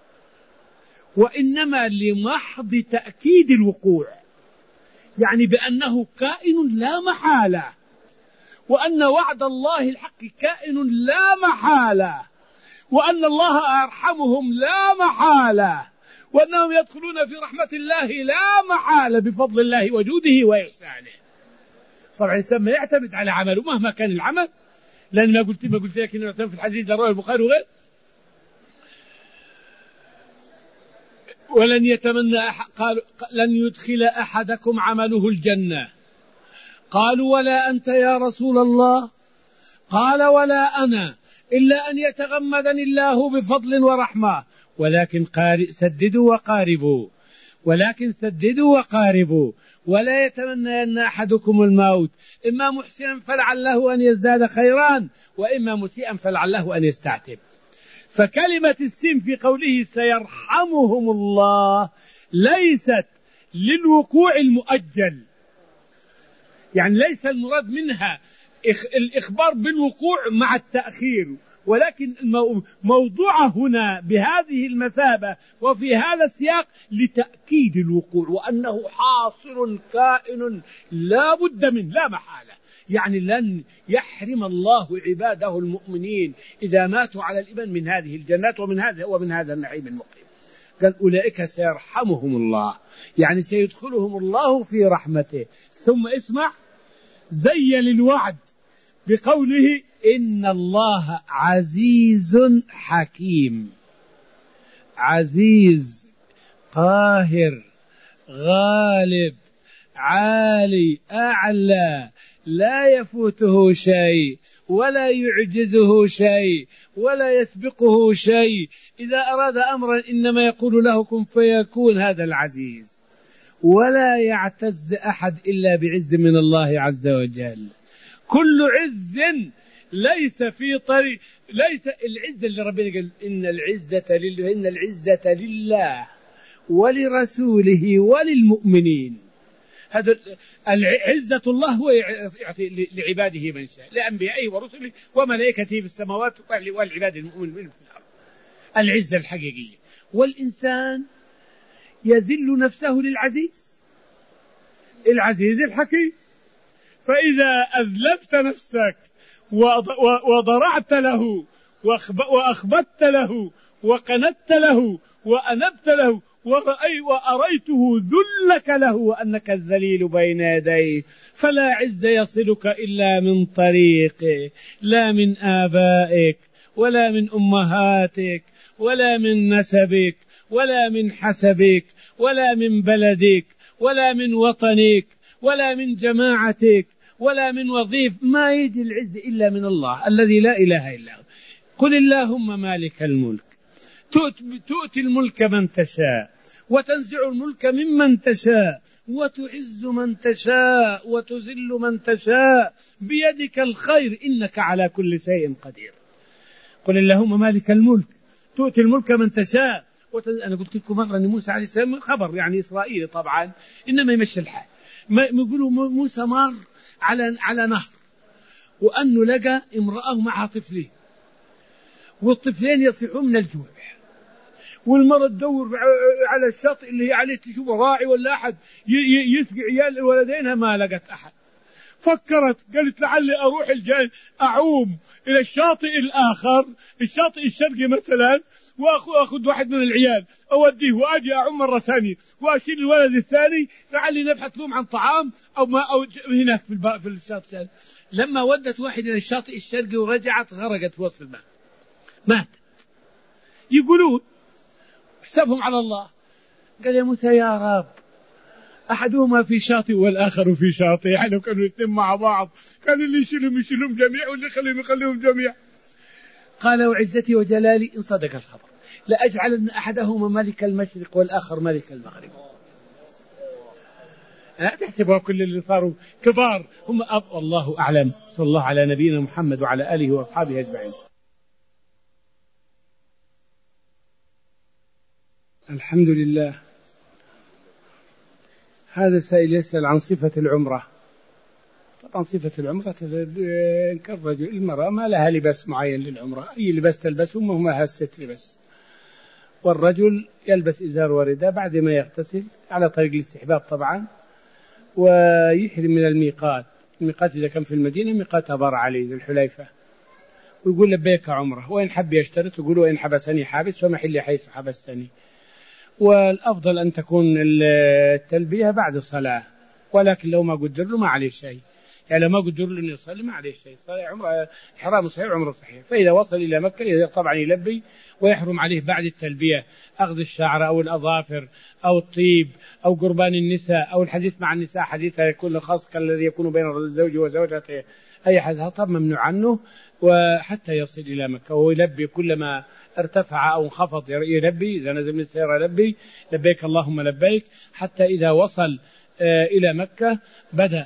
وإنما لمحض تأكيد الوقوع، يعني بأنه كائن لا محالة، وأن وعد الله الحق كائن لا محالة، وأن الله أرحمهم لا محالة، وأنهم يدخلون في رحمة الله لا محالة بفضل الله وجوده وإحسانه. طبعا الإنسان ما يعتمد على عمله مهما كان العمل، لأن ما قلت ما قلت لك إن في الحديث رواه البخاري وغيره ولن يتمنى أح... قال لن يدخل أحدكم عمله الجنة. قالوا ولا أنت يا رسول الله؟ قال ولا أنا إلا أن يتغمدني الله بفضل ورحمة، ولكن سددوا وقاربوا ولكن سددوا وقاربوا ولا يتمنى أن أحدكم الموت، إما محسنا فلعله أن يزداد خيرا، وإما مسيئا فلعله أن يستعتب. فكلمة السين في قوله سيرحمهم الله ليست للوقوع المؤجل، يعني ليس المراد منها الإخبار بالوقوع مع التأخير، ولكن موضوع هنا بهذه المثابة وفي هذا السياق لتأكيد الوقوع، وأنه حاصل كائن لا بد منه لا محالة. يعني لن يحرم الله عباده المؤمنين إذا ماتوا على الإيمان من هذه الجنات ومن هذا ومن هذا النعيم المقيم. قال أولئك سيرحمهم الله، يعني سيدخلهم الله في رحمته. ثم اسمع زين الوعد بقوله إن الله عزيز حكيم. عزيز قاهر غالب عالي أعلى، لا يفوته شيء ولا يعجزه شيء ولا يسبقه شيء. إذا أراد أمرا إنما يقول له كن فيكون. هذا العزيز، ولا يعتز أحد إلا بعز من الله عز وجل. كل عز ليس في طريق، ليس العزة اللي ربنا قال إن العزة لله، إن العزة لله ولرسوله وللمؤمنين. هذا عزة الله هو يعطي لعباده من شاء، لأنبيائه ورسله وملائكته في السماوات والعباد المؤمنين في الأرض. العزة الحقيقية. والإنسان يذل نفسه للعزيز، العزيز الحكيم. فإذا أذلبت نفسك وضرعت له وأخبت له وقندت له وأنبت له ورأي وأريته ذلك له وأنك الذليل بين يديه، فلا عز يصلك إلا من طريقه، لا من آبائك ولا من أمهاتك ولا من نسبك ولا من حسبك ولا من بلدك ولا من وطنك ولا من جماعتك ولا من وظيف. ما يجي العز إلا من الله الذي لا إله إلا هو. قل اللهم مالك الملك تؤتي الملك من تشاء وتنزع الملك ممن تشاء وتعز من تشاء وتذل من تشاء بيدك الخير إنك على كل شيء قدير. قل اللهم مالك الملك تؤتي الملك من تشاء وتنزع. أنا قلت لكم مرة أن موسى عليه السلام خبر يعني إسرائيلي طبعا، إنما يمشي الحال. ما يقولوا موسى مر على على نهر، وأنه لقى امرأة معها طفلين، والطفلين يصيحون من الجوع، والمرأة تدور على الشاطئ اللي هي عليه تشوف راعي ولا أحد يسقي عيال ولدينها، ما لقت أحد. فكرت قالت لعلي أروح الجاي أعوم إلى الشاطئ الآخر، الشاطئ الشرقي مثلا، وأخذ واحد من العيال أوديه وأجي أعوم مرة ثانية وأشيل الولد الثاني لعلي نبحث لهم عن طعام أو ما أو هناك في في الشاطئ. لما ودت واحد إلى الشاطئ الشرقي ورجعت غرقت في وسط الماء، مات. يقولون حسابهم على الله. قال يا موسى يا رب أحدهما في شاطئ والآخر في شاطئ، يعني كانوا الاثنين مع بعض، كان اللي يشيلهم يشيلهم جميع واللي يخليهم يخليهم جميع. قال وعزتي وجلالي إن صدق الخبر لأجعلن أحدهما ملك المشرق والآخر ملك المغرب. لا تحسبوا كل اللي صاروا كبار هم أب. والله أعلم. صلى الله على نبينا محمد وعلى آله وأصحابه أجمعين. الحمد لله. هذا سائل يسأل عن صفة العمرة. طبعا صفة العمرة كالرجل، المرأة ما لها لباس معين للعمرة، أي لباس تلبسه مهما الستر بس. والرجل يلبس إزار ورداء بعد ما يغتسل على طريق الاستحباب طبعا، ويحرم من الميقات. الميقات إذا كان في المدينة ميقات أبار علي ذي الحليفة، ويقول لبيك عمرة، وإن حب يشترط يقول وإن حبسني حابس فمحلي حيث حبستني. والأفضل أن تكون التلبية بعد الصلاة، ولكن لو ما قدر له ما عليه شيء، يعني لو ما قدر له أن يصلي ما عليه شيء، صلاة عمره حرام صحيح عمره صحيح. فإذا وصل إلى مكة طبعا يلبي، ويحرم عليه بعد التلبية أخذ الشعر أو الأظافر أو الطيب أو قربان النساء أو الحديث مع النساء، حديث يكون خاص كالذي يكون بين الزوج وزوجته، أي حديث طب ممنوع عنه، وحتى يصل إلى مكة وهو يلبي كلما ارتفع أو انخفض يلبي، إذا نزل من السيارة يلبي لبيك اللهم لبيك، حتى إذا وصل إلى مكة بدأ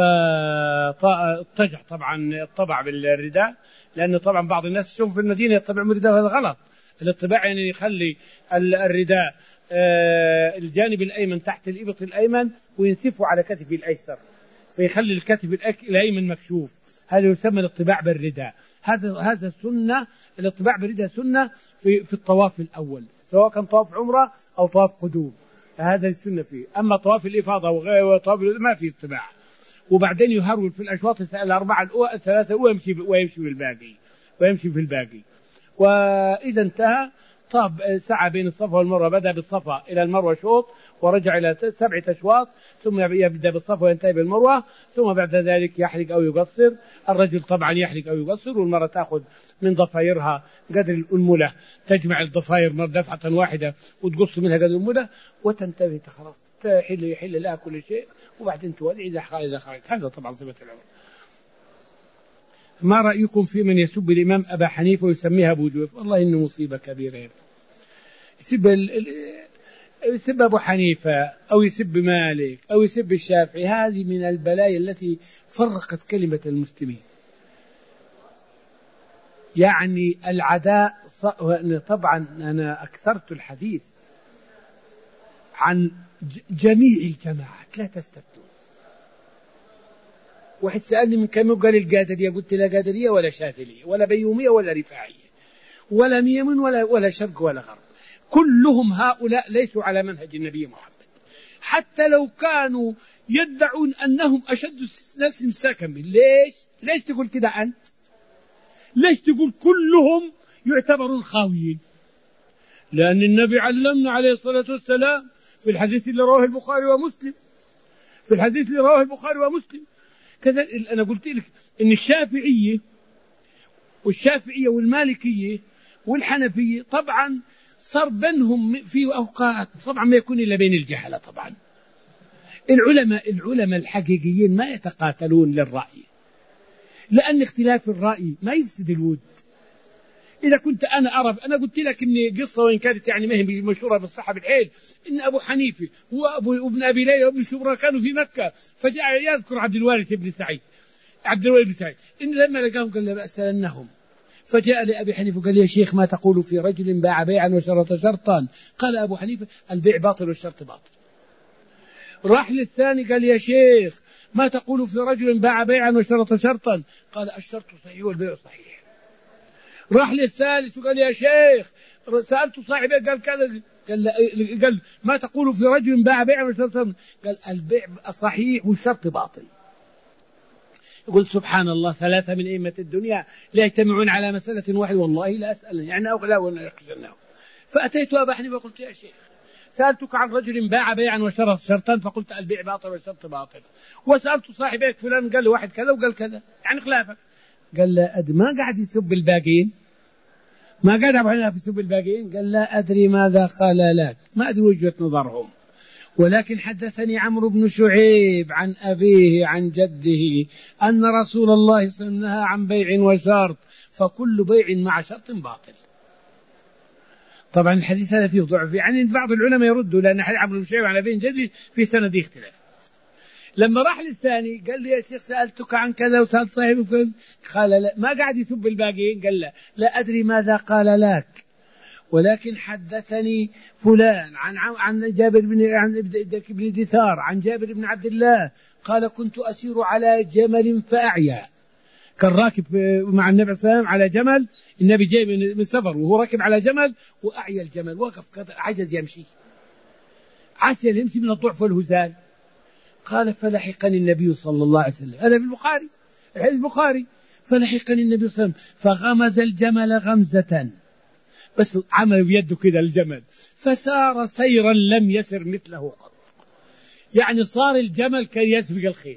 فاضطجع طبعا الطبع بالرداء، لأنه طبعا بعض الناس يشوف في المدينة يطبع بالرداء، هذا غلط. الاطباع يعني يخلي الرداء الجانب الأيمن تحت الإبط الأيمن وينسفه على كتفه الأيسر، فيخلي الكتف الأيمن مكشوف، هذا يسمى الاطباع بالرداء. هذا هذا سنة، الاطباع بالرداء سنة في في الطواف الأول، سواء كان طواف عمرة أو طواف قدوم، هذا السنة فيه. أما طواف الإفاضة وغيره طواف ما فيه اطباع. وبعدين يهرول في الأشواط الأربعة الثلاثة ويمشي ويمشي بالباقي ويمشي في الباقي. وإذا انتهى طاف سعى بين الصفا والمروة، بدأ بالصفا إلى المروة شوط ورجع إلى سبعة أشواط، ثم يبدأ بالصفا وينتهي بالمروة، ثم بعد ذلك يحلق أو يقصر. الرجل طبعا يحلق أو يقصر، والمرأة تأخذ من ضفايرها قدر الأنملة، تجمع الضفاير دفعة واحدة وتقص منها قدر الأنملة وتنتهي خلاص، تحل يحل لها كل شيء، وبعدين تولي إذا خرجت. هذا طبعا صفة العمر. ما رأيكم في من يسب الإمام أبا حنيفة ويسميها أبو جويف؟ والله إنه مصيبة كبيرة. يسب ال... يسب أبو حنيفة أو يسب مالك أو يسب الشافعي، هذه من البلايا التي فرقت كلمة المسلمين. يعني العداء. طبعا أنا أكثرت الحديث عن جميع الجماعات، لا تستفتون. واحد سألني من كم قال القادرية، قلت لا قادرية ولا شاذلية ولا بيومية ولا رفاعية ولا ميمن ولا, ولا شرق ولا غرب، كلهم هؤلاء ليسوا على منهج النبي محمد، حتى لو كانوا يدعون أنهم أشد الناس امساكا به. ليش؟ ليش تقول كده أنت؟ ليش تقول كلهم يعتبرون خاويين؟ لأن النبي علمنا عليه الصلاة والسلام في الحديث اللي رواه البخاري ومسلم، في الحديث اللي رواه البخاري ومسلم كذا. أنا قلت لك إن الشافعية والشافعية والمالكية والحنفية طبعا صار بينهم في أوقات طبعا ما يكون إلا بين الجهلة. طبعا العلماء العلماء الحقيقيين ما يتقاتلون للرأي، لأن اختلاف الرأي ما يفسد الود. إذا كنت أنا أعرف، أنا قلت لك إن قصة وإن كانت يعني ما هي مشهورة بالصحة بالحيل، إن أبو حنيفة وأبو ابن أبي ليلى وابن شبرا كانوا في مكة، فجاء يذكر عبد الوارث بن سعيد عبد الوارث بن سعيد إن لما لقاهم قال لا بأس لنهم. فجاء لأبي حنيفة قال يا شيخ ما تقول في رجل باع بيعا وشرط شرطا؟ قال أبو حنيفة البيع باطل والشرط باطل. راح للثاني قال يا شيخ ما تقول في رجل باع بيعا وشرط شرطا؟ قال الشرط صحيح والبيع صحيح. راح للثالث وقال يا شيخ سألت صاحبه قال كذا، قال, قال ما تقول في رجل باع بيعا وشرط شرطا؟ قال البيع صحيح والشرط باطل. يقول سبحان الله، ثلاثة من أئمة الدنيا لا يجتمعون على مسألة واحدة، والله لا أسأل يعني أو لا ولا يخشناه. فأتيت أبا حنيفة وقلت يا شيخ سألتك عن رجل باع بيعا وشرط شرطا فقلت البيع باطل والشرط باطل، وسألت صاحبك فلان قال له واحد كذا وقال كذا يعني خلافك. قال لا أدري، ما قاعد يسب الباقين، ما قاعد أبو حنيفة يسب الباقين. قال لا أدري ماذا قال لك، ما أدري وجهة نظرهم، ولكن حدثني عمرو بن شعيب عن أبيه عن جده أن رسول الله صلى الله عليه وسلم نهى عن بيع وشرط، فكل بيع مع شرط باطل. طبعا الحديث هذا فيه ضعف، يعني بعض العلماء يردوا لأن حديث عمرو بن شعيب عن أبيه جده في سند اختلاف. لما راح للثاني قال لي يا شيخ سألتك عن كذا وسألت صاحبك قال لا، ما قاعد يسب الباقيين، قال لا لا أدري ماذا قال لك، ولكن حدثني فلان عن عن جابر بن عن ابن دثار عن جابر بن عبد الله قال كنت أسير على جمل فأعيا. كان راكب مع النبي صلى الله عليه وسلم على جمل، النبي جاي من سفر وهو راكب على جمل وأعيا الجمل، وقف عجز يمشي، عجز يمشي من الضعف والهزال. قال فلحقني النبي صلى الله عليه وسلم، هذا في البخاري الحديث البخاري، فلحقني النبي صلى الله عليه وسلم فغمز الجمل غمزة، بس عمل بيده كده الجمل فسار سيرا لم يسر مثله قط، يعني صار الجمل كان يسبق الخيل.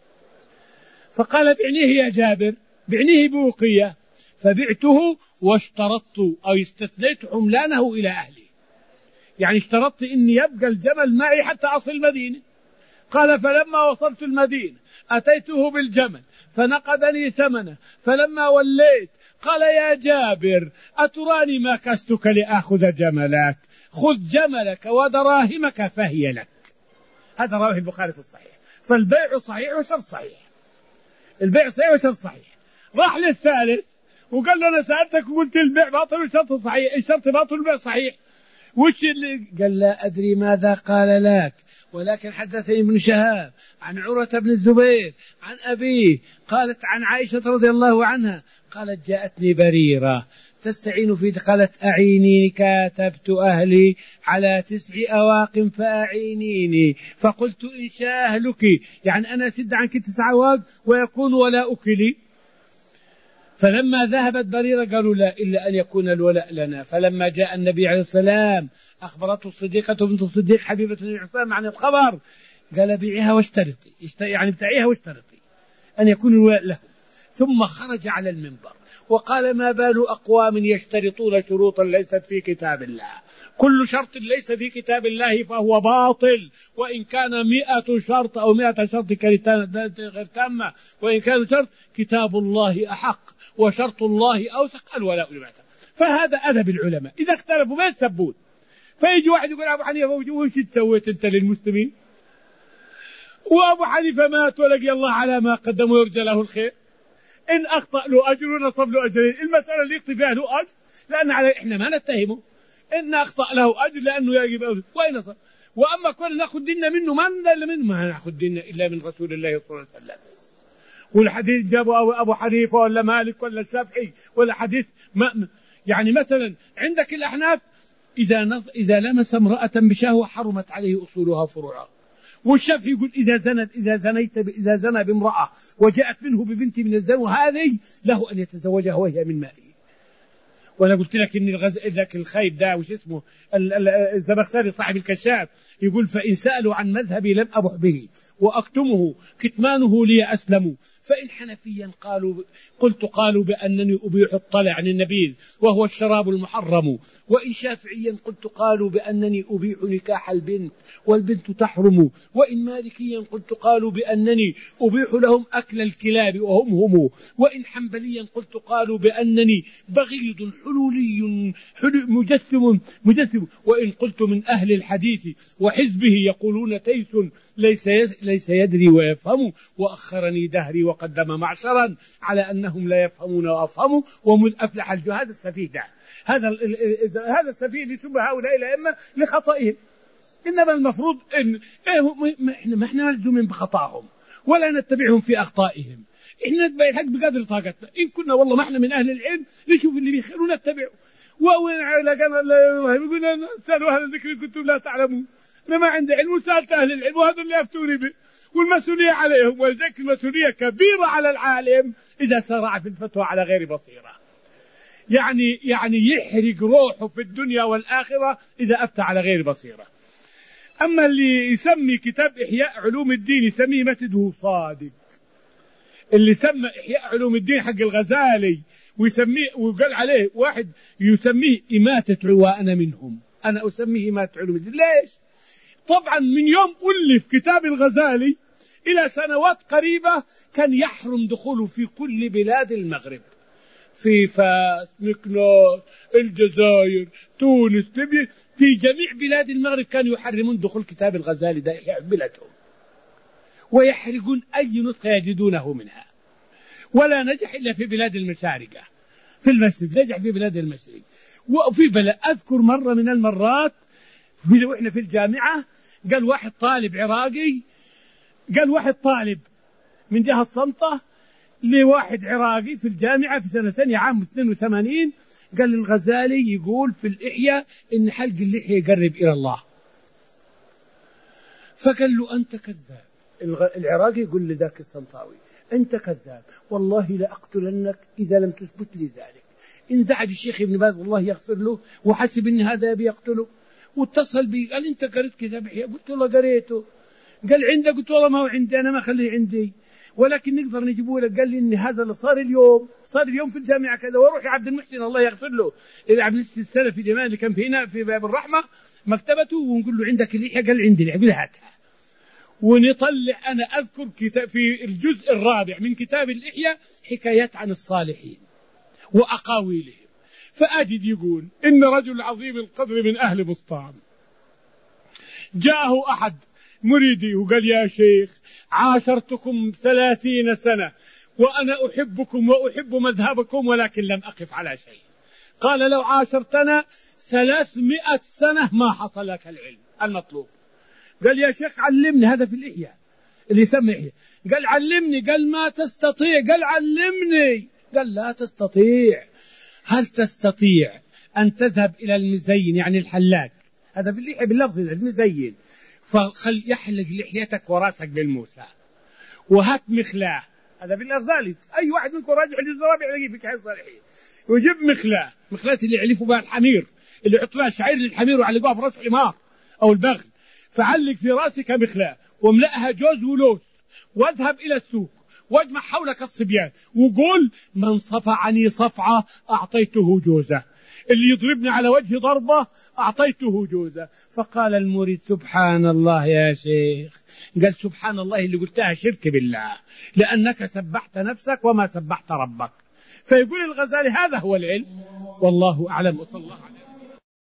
فقال بعنيه يا جابر، بعنيه بوقية، فبعته واشترطت أو استثنيت حملانه إلى أهلي، يعني اشترطت إني يبقى الجمل معي حتى أصل المدينة. قال فلما وصلت المدينة أتيته بالجمل فنقدني ثمنه، فلما وليت قال يا جابر أتراني ما كستك لآخذ جملك، خذ جملك ودراهمك فهي لك. هذا رواه البخاري في الصحيح. فالبيع صحيح وشرط صحيح، البيع صحيح وشرط صحيح. راح للثالث وقال له أنا سألتك وقلت البيع باطل والشرط صحيح، الشرط باطل والبيع صحيح، وش اللي قال لا أدري ماذا قال لك، ولكن حدثني ابن شهاب عن عروة بن الزبير عن أبيه قالت عن عائشة رضي الله عنها قالت جاءتني بريرة تستعين في، قالت أعينيني كاتبت أهلي على تسع أواق فأعينيني، فقلت إن شاء أهلك، يعني أنا سد عنك تسع أواق ويكون ولاؤك لي. فلما ذهبت بريرة قالوا لا إلا أن يكون الولاء لنا. فلما جاء النبي عليه السلام أخبرته الصديقة بنت الصديق حبيبة بن عثمان عن الخبر، قال بيعها واشترطي، يعني بتاعيها واشترطي أن يكون الولاء له. ثم خرج على المنبر وقال ما بال أقوام يشترطون شروطا ليست في كتاب الله، كل شرط ليس في كتاب الله فهو باطل، وإن كان مئة شرط أو مئة شرط غير تامة، وإن كان شرط كتاب الله أحق وشرط الله أوثق الولاء لمن. فهذا أدب العلماء، إذا اختلفوا ما يسبون. فيجي واحد يقول أبو حنيفة وش سويت أنت للمسلمين؟ وأبو حنيفة مات ولقي الله على ما قدم ويرجى له الخير، إن أخطأ له أجر ونصب له أجرين. المسألة اللي يخطئ فيها له أجر لأن على إحنا ما نتهمه، إن أخطأ له أجر لأنه يجب أجر وإن نصب. وأما كنا نأخذ ديننا منه ما إلا منه، ما نأخذ ديننا إلا من رسول الله صلى الله عليه وسلم. والحديث جابوا أبو حنيفة ولا مالك ولا الشافعي ولا حديث ما يعني. مثلا عندك الأحناف إذا نظ... إذا لمس امرأة بشهوة حرمت عليه أصولها وفروعها. والشافعي يقول إذا زنت إذا زنيت ب... إذا زنى بامرأة وجاءت منه ببنت من الزنا هذه له أن يتزوجها وهي من ماله. وأنا قلت لك إن الغز... ذاك الخيب ده وش اسمه الزمخشري صاحب الكشاف يقول فإن سألوا عن مذهبي لم أبح به وأكتمه كتمانه لي أسلم. فإن حنفيا قالوا قلت قالوا بأنني أبيح الطلع عن النبيذ وهو الشراب المحرم. وإن شافعيا قلت قالوا بأنني أبيح نكاح البنت والبنت تحرم. وإن مالكيا قلت قالوا بأنني أبيح لهم أكل الكلاب وهم هم. وإن حنبليا قلت قالوا بأنني بغيض حلولي حلو مجسم مجسم. وإن قلت من أهل الحديث وحزبه يقولون تيس ليس ليس يدري ويفهم وأخرني دهري وقدم معشرا على أنهم لا يفهمون وأفهموا ومذ أفلح الجهاد السفيه ده. هذا هذا السفيه اللي شبه هؤلاء الأئمة لخطئهم. إنما المفروض إن إحنا ما إحنا ملزومين بخطأهم ولا نتبعهم في أخطائهم، إحنا نتبع الحق بقدر طاقتنا. إن كنا والله ما إحنا من أهل العلم نشوف اللي بيخير ونتبعه. وإن يقولون سألوا أهل الذكر كنتم لا تعلمون. أنا ما عندي علم وسألت أهل العلم وهذا اللي يفتوني به، والمسؤولية عليهم. ولذلك المسؤولية كبيرة على العالم إذا سارع في الفتوى على غير بصيرة، يعني يعني يحرق روحه في الدنيا والآخرة إذا أفتى على غير بصيرة. أما اللي يسمي كتاب إحياء علوم الدين يسميه متده صادق، اللي سمى إحياء علوم الدين حق الغزالي ويسميه وقال عليه واحد يسميه إماتة وأنا منهم، أنا أسميه إماتة علوم الدين. ليش؟ طبعا من يوم ألف كتاب الغزالي إلى سنوات قريبة كان يحرم دخوله في كل بلاد المغرب، في فاس، مكناس، الجزائر، تونس، ليبيا، في جميع بلاد المغرب كانوا يحرمون دخول كتاب الغزالي ده بلادهم، ويحرقون أي نسخة يجدونه منها. ولا نجح إلا في بلاد المشارقة، في المشرق نجح في بلاد المشرق. وفي بلد أذكر مرة من المرات وإحنا في الجامعة قال واحد طالب عراقي، قال واحد طالب من جهة صمتة لواحد عراقي في الجامعة في سنة ثانية عام اثنين وثمانين، قال الغزالي يقول في الإحياء إن حلق اللحية يقرب إلى الله. فقال له أنت كذاب. العراقي يقول لذاك الصمتاوي أنت كذاب والله لأقتلنك إذا لم تثبت لي ذلك. انزعج الشيخ ابن باز والله يغفر له وحسب إن هذا يبي يقتله، واتصل بي قال أنت قريت كتاب إحياء؟ قلت له قريته. قال عندك؟ قلت والله ما هو عندي، أنا ما خليه عندي ولكن نقدر نجيبه لك. قال لي إن هذا اللي صار اليوم صار اليوم في الجامعة كذا. وروح يا عبد المحسن الله يغفر له إلى عبد المحسن السلفي الإمام اللي كان فينا في باب الرحمة مكتبته، ونقول له عندك اللحية؟ قال عندي اللحية. قال هاتها ونطلع. أنا أذكر كتاب في الجزء الرابع من كتاب الإحياء حكايات عن الصالحين وأقاويلهم، فأجد يقول إن رجل عظيم القدر من أهل بسطام جاءه أحد مريدي وقال يا شيخ عاشرتكم ثلاثين سنة وأنا أحبكم وأحب مذهبكم ولكن لم أقف على شيء. قال لو عاشرتنا ثلاثمائة سنة ما حصل لك العلم المطلوب. قال يا شيخ علمني. هذا في الإحياء اللي يسمى إحياء. قال علمني. قال ما تستطيع. قال علمني. قال لا تستطيع. هل تستطيع أن تذهب إلى المزين يعني الحلاق؟ هذا في اللحية باللفظ المزين. فخل يحلق لحيتك وراسك بالموسى وهات مخلاه. هذا في الغزالي. أي واحد منكم راجع للزرابع يلاقيه في كحيل صالحين ويجيب مخلاه، مخلاه اللي يعلفوا بها الحمير، اللي يحط لها شعير للحمير ويعلقوها في راس الحمار أو البغل، فعلق في راسك مخلاه واملأها جوز ولوز، واذهب إلى السوق واجمع حولك الصبيان وقول من صفعني صفعة أعطيته جوزة، اللي يضربني على وجه ضربة أعطيته جوزة. فقال المريد سبحان الله يا شيخ. قال سبحان الله اللي قلتها شرك بالله، لأنك سبحت نفسك وما سبحت ربك. فيقول الغزالي هذا هو العلم، والله أعلم.